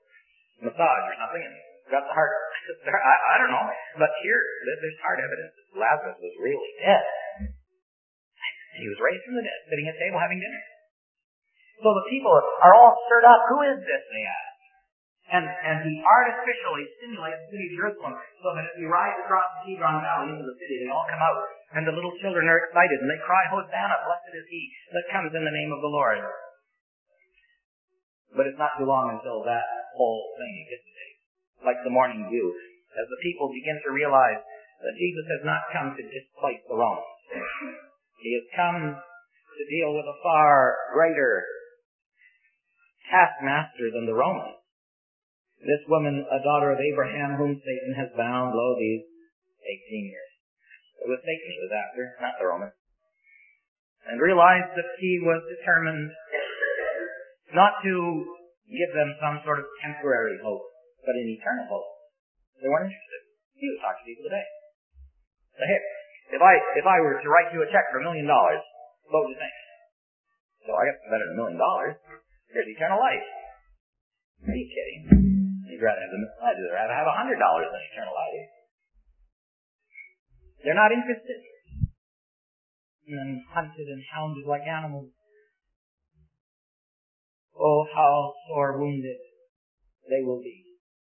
massage or something and got the heart. I don't know. But here, there's hard evidence that Lazarus was really dead. He was raised from the dead, sitting at table having dinner. So the people are all stirred up. Who is this, they ask. And he artificially stimulates the city of Jerusalem so that as we ride across the Kidron Valley into the city, they all come out, and the little children are excited, and they cry, Hosanna, blessed is he that comes in the name of the Lord. But it's not too long until that whole thing dissipates, like the morning dew, as the people begin to realize that Jesus has not come to displace the Romans. He has come to deal with a far greater taskmaster than the Romans. This woman, a daughter of Abraham, whom Satan has bound, lo, these 18 years. It was Satan he was after, not the Romans. And realized that he was determined not to give them some sort of temporary hope, but an eternal hope. They weren't interested. He was talking to people today. So here, if I were to write you a check for $1 million, what would you think? So I guess it's better than $1 million. Here's eternal life. Are you kidding? I'd rather have $100 than eternal life. They're not interested. And then hunted and hounded like animals. Oh, how sore wounded they will be.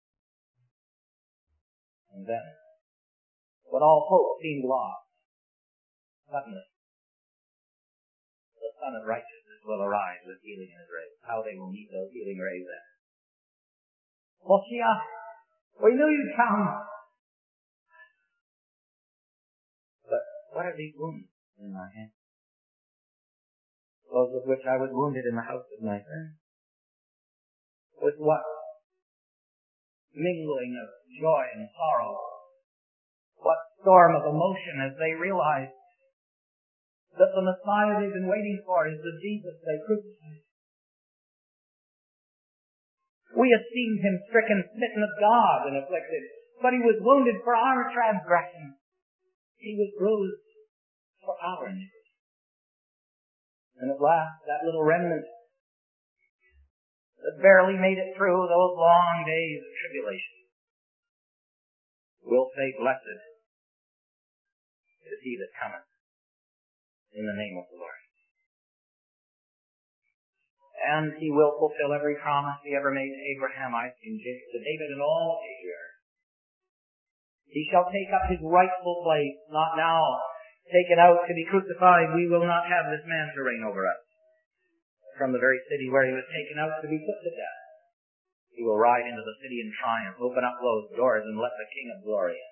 And then, when all hope seemed lost, suddenly, the Son of Righteousness will arise with healing in his rays. How they will meet those healing rays then. Moshiach, we knew you'd come. But what are these wounds in my hand? Those with which I was wounded in the house of my friend. With what? Mingling of joy and sorrow. What storm of emotion as they realized that the Messiah they've been waiting for is the Jesus they crucified. We esteemed him stricken, smitten of God, and afflicted, but he was wounded for our transgressions. He was bruised for our iniquity. And at last, that little remnant that barely made it through those long days of tribulation will say, Blessed is he that cometh in the name of the Lord. And he will fulfill every promise he ever made to Abraham, Isaac, and Jacob, to David, and all patriarchs. He shall take up his rightful place, not now taken out to be crucified. We will not have this man to reign over us. From the very city where he was taken out to be put to death, he will ride into the city in triumph, open up those doors, and let the King of Glory in.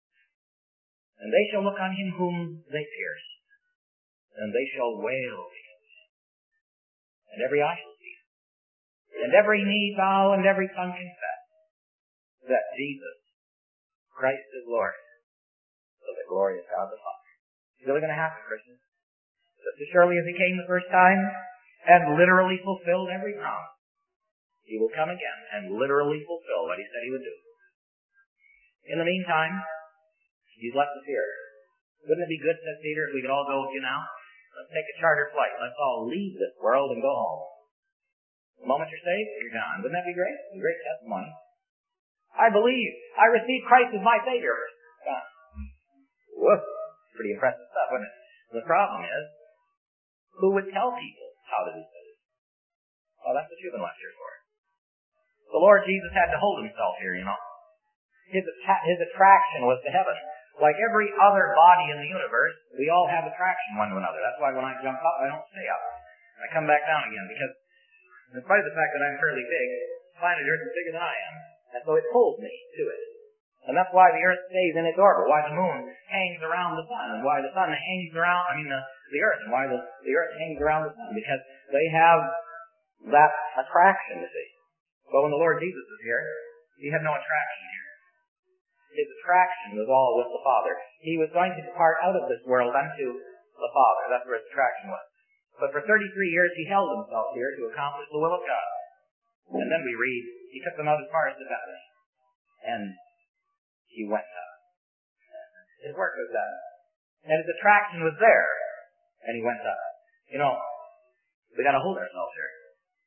And they shall look on him whom they pierced, and they shall wail because of him. And every eye shall see him, and every knee bow, and every tongue confess that Jesus Christ is Lord, to the glory of God the Father. It's really going to happen, Christians. Just as surely as he came the first time and literally fulfilled every promise, he will come again and literally fulfill what he said he would do. In the meantime, he's left us here. Wouldn't it be good, said Peter, if we could all go with you now? Let's take a charter flight. Let's all leave this world and go home. The moment you're saved, you're gone. Wouldn't that be great? A great testimony. I believe. I received Christ as my Savior. Gone. Whoop. Pretty impressive stuff, wouldn't it? The problem is, who would tell people how to be saved? Well, that's what you've been left here for. The Lord Jesus had to hold himself here, you know. His attraction was to heaven. Like every other body in the universe, we all have attraction one to another. That's why when I jump up, I don't stay up. I come back down again, because in spite of the fact that I'm fairly big, planet Earth is bigger than I am. And so it pulls me to it. And that's why the Earth stays in its orbit, why the moon hangs around the sun, and why the sun hangs around, the Earth, and why the Earth hangs around the sun, because they have that attraction, you see. But when the Lord Jesus is here, he had no attraction here. His attraction was all with the Father. He was going to depart out of this world unto the Father. That's where his attraction was. But for 33 years he held himself here to accomplish the will of God. And then we read, he took them out as far as to Bethany. And he went up. His work was done. And his attraction was there. And he went up. You know, we got to hold ourselves here.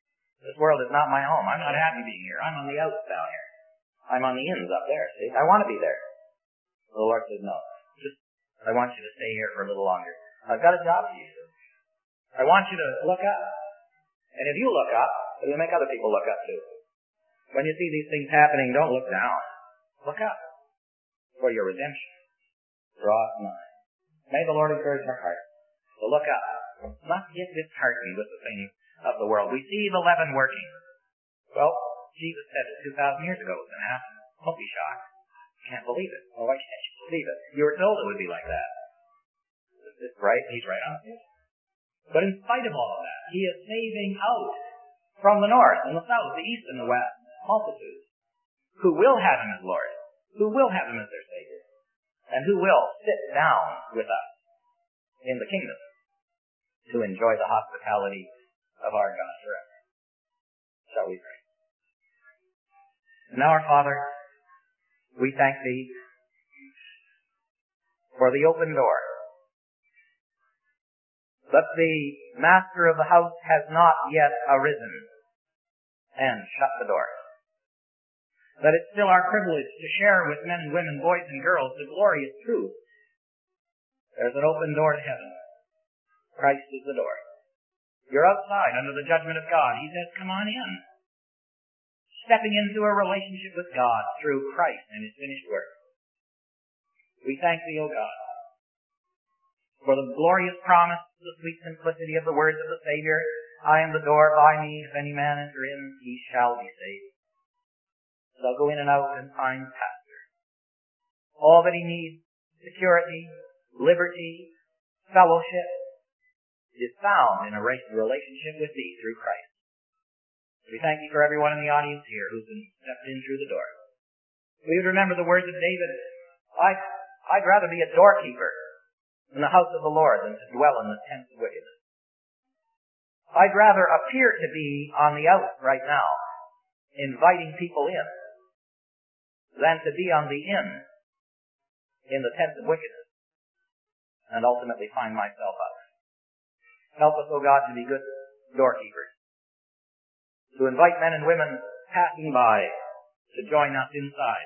This world is not my home. I'm not happy being here. I'm on the outs down here. I'm on the ins up there, see? I want to be there. The Lord says, no. I want you to stay here for a little longer. I've got a job for you. I want you to look up. And if you look up, it'll make other people look up too. When you see these things happening, don't look down. Look up. For your redemption draweth nigh. May the Lord encourage our hearts to look up. Not get disheartened with the things of the world. We see the leaven working. Well, Jesus said it 2,000 years ago it was going to happen. Don't be shocked. Can't believe it. Oh, why can't you believe it? You were told it would be like that. Is this right? He's right on it. But in spite of all of that, he is saving out from the north and the south, the east and the west, multitudes who will have him as Lord, who will have him as their Savior, and who will sit down with us in the kingdom to enjoy the hospitality of our God forever. Shall we pray? Now, our Father, we thank Thee for the open door. But the master of the house has not yet arisen and shut the door. That it's still our privilege to share with men and women, boys and girls, the glorious truth. There's an open door to heaven. Christ is the door. You're outside under the judgment of God. He says, come on in. Stepping into a relationship with God through Christ and His finished work. We thank Thee, O God, for the glorious promise, the sweet simplicity of the words of the Savior. I am the door, by me, if any man enter in, he shall be saved. Shall go in and out and find pasture. All that he needs, security, liberty, fellowship, is found in a relationship with Thee through Christ. We thank Thee for everyone in the audience here who's been stepped in through the door. We would remember the words of David, I'd rather be a doorkeeper in the house of the Lord than to dwell in the tents of wickedness. I'd rather appear to be on the out right now, inviting people in, than to be on the in the tents of wickedness, and ultimately find myself out. Help us, O God, to be good doorkeepers, to invite men and women passing by to join us inside.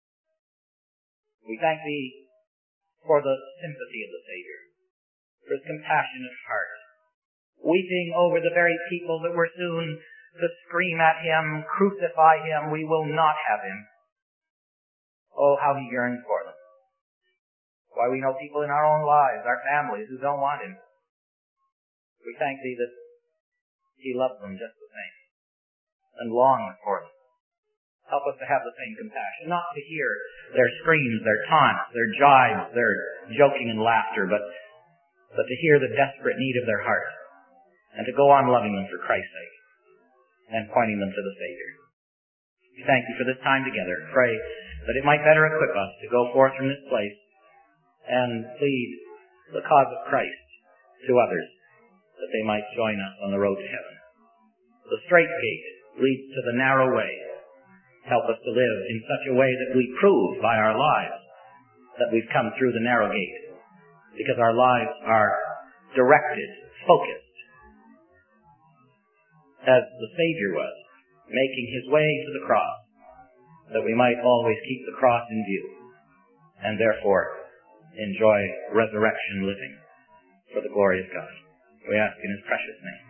We thank Thee for the sympathy of the Savior, for His compassionate heart, weeping over the very people that were soon to scream at Him, crucify Him, we will not have Him. Oh, how He yearns for them. Why, we know people in our own lives, our families, who don't want Him. We thank Thee that He loves them just the same and longs for them. Help us to have the same compassion, not to hear their screams, their taunts, their jibes, their joking and laughter, but to hear the desperate need of their heart and to go on loving them for Christ's sake and pointing them to the Savior. We thank You for this time together. Pray that it might better equip us to go forth from this place and plead the cause of Christ to others, that they might join us on the road to heaven. The straight gate leads to the narrow way. Help us to live in such a way that we prove by our lives that we've come through the narrow gate, because our lives are directed, focused, as the Savior was, making His way to the cross, that we might always keep the cross in view, and therefore enjoy resurrection living for the glory of God. We ask in His precious name.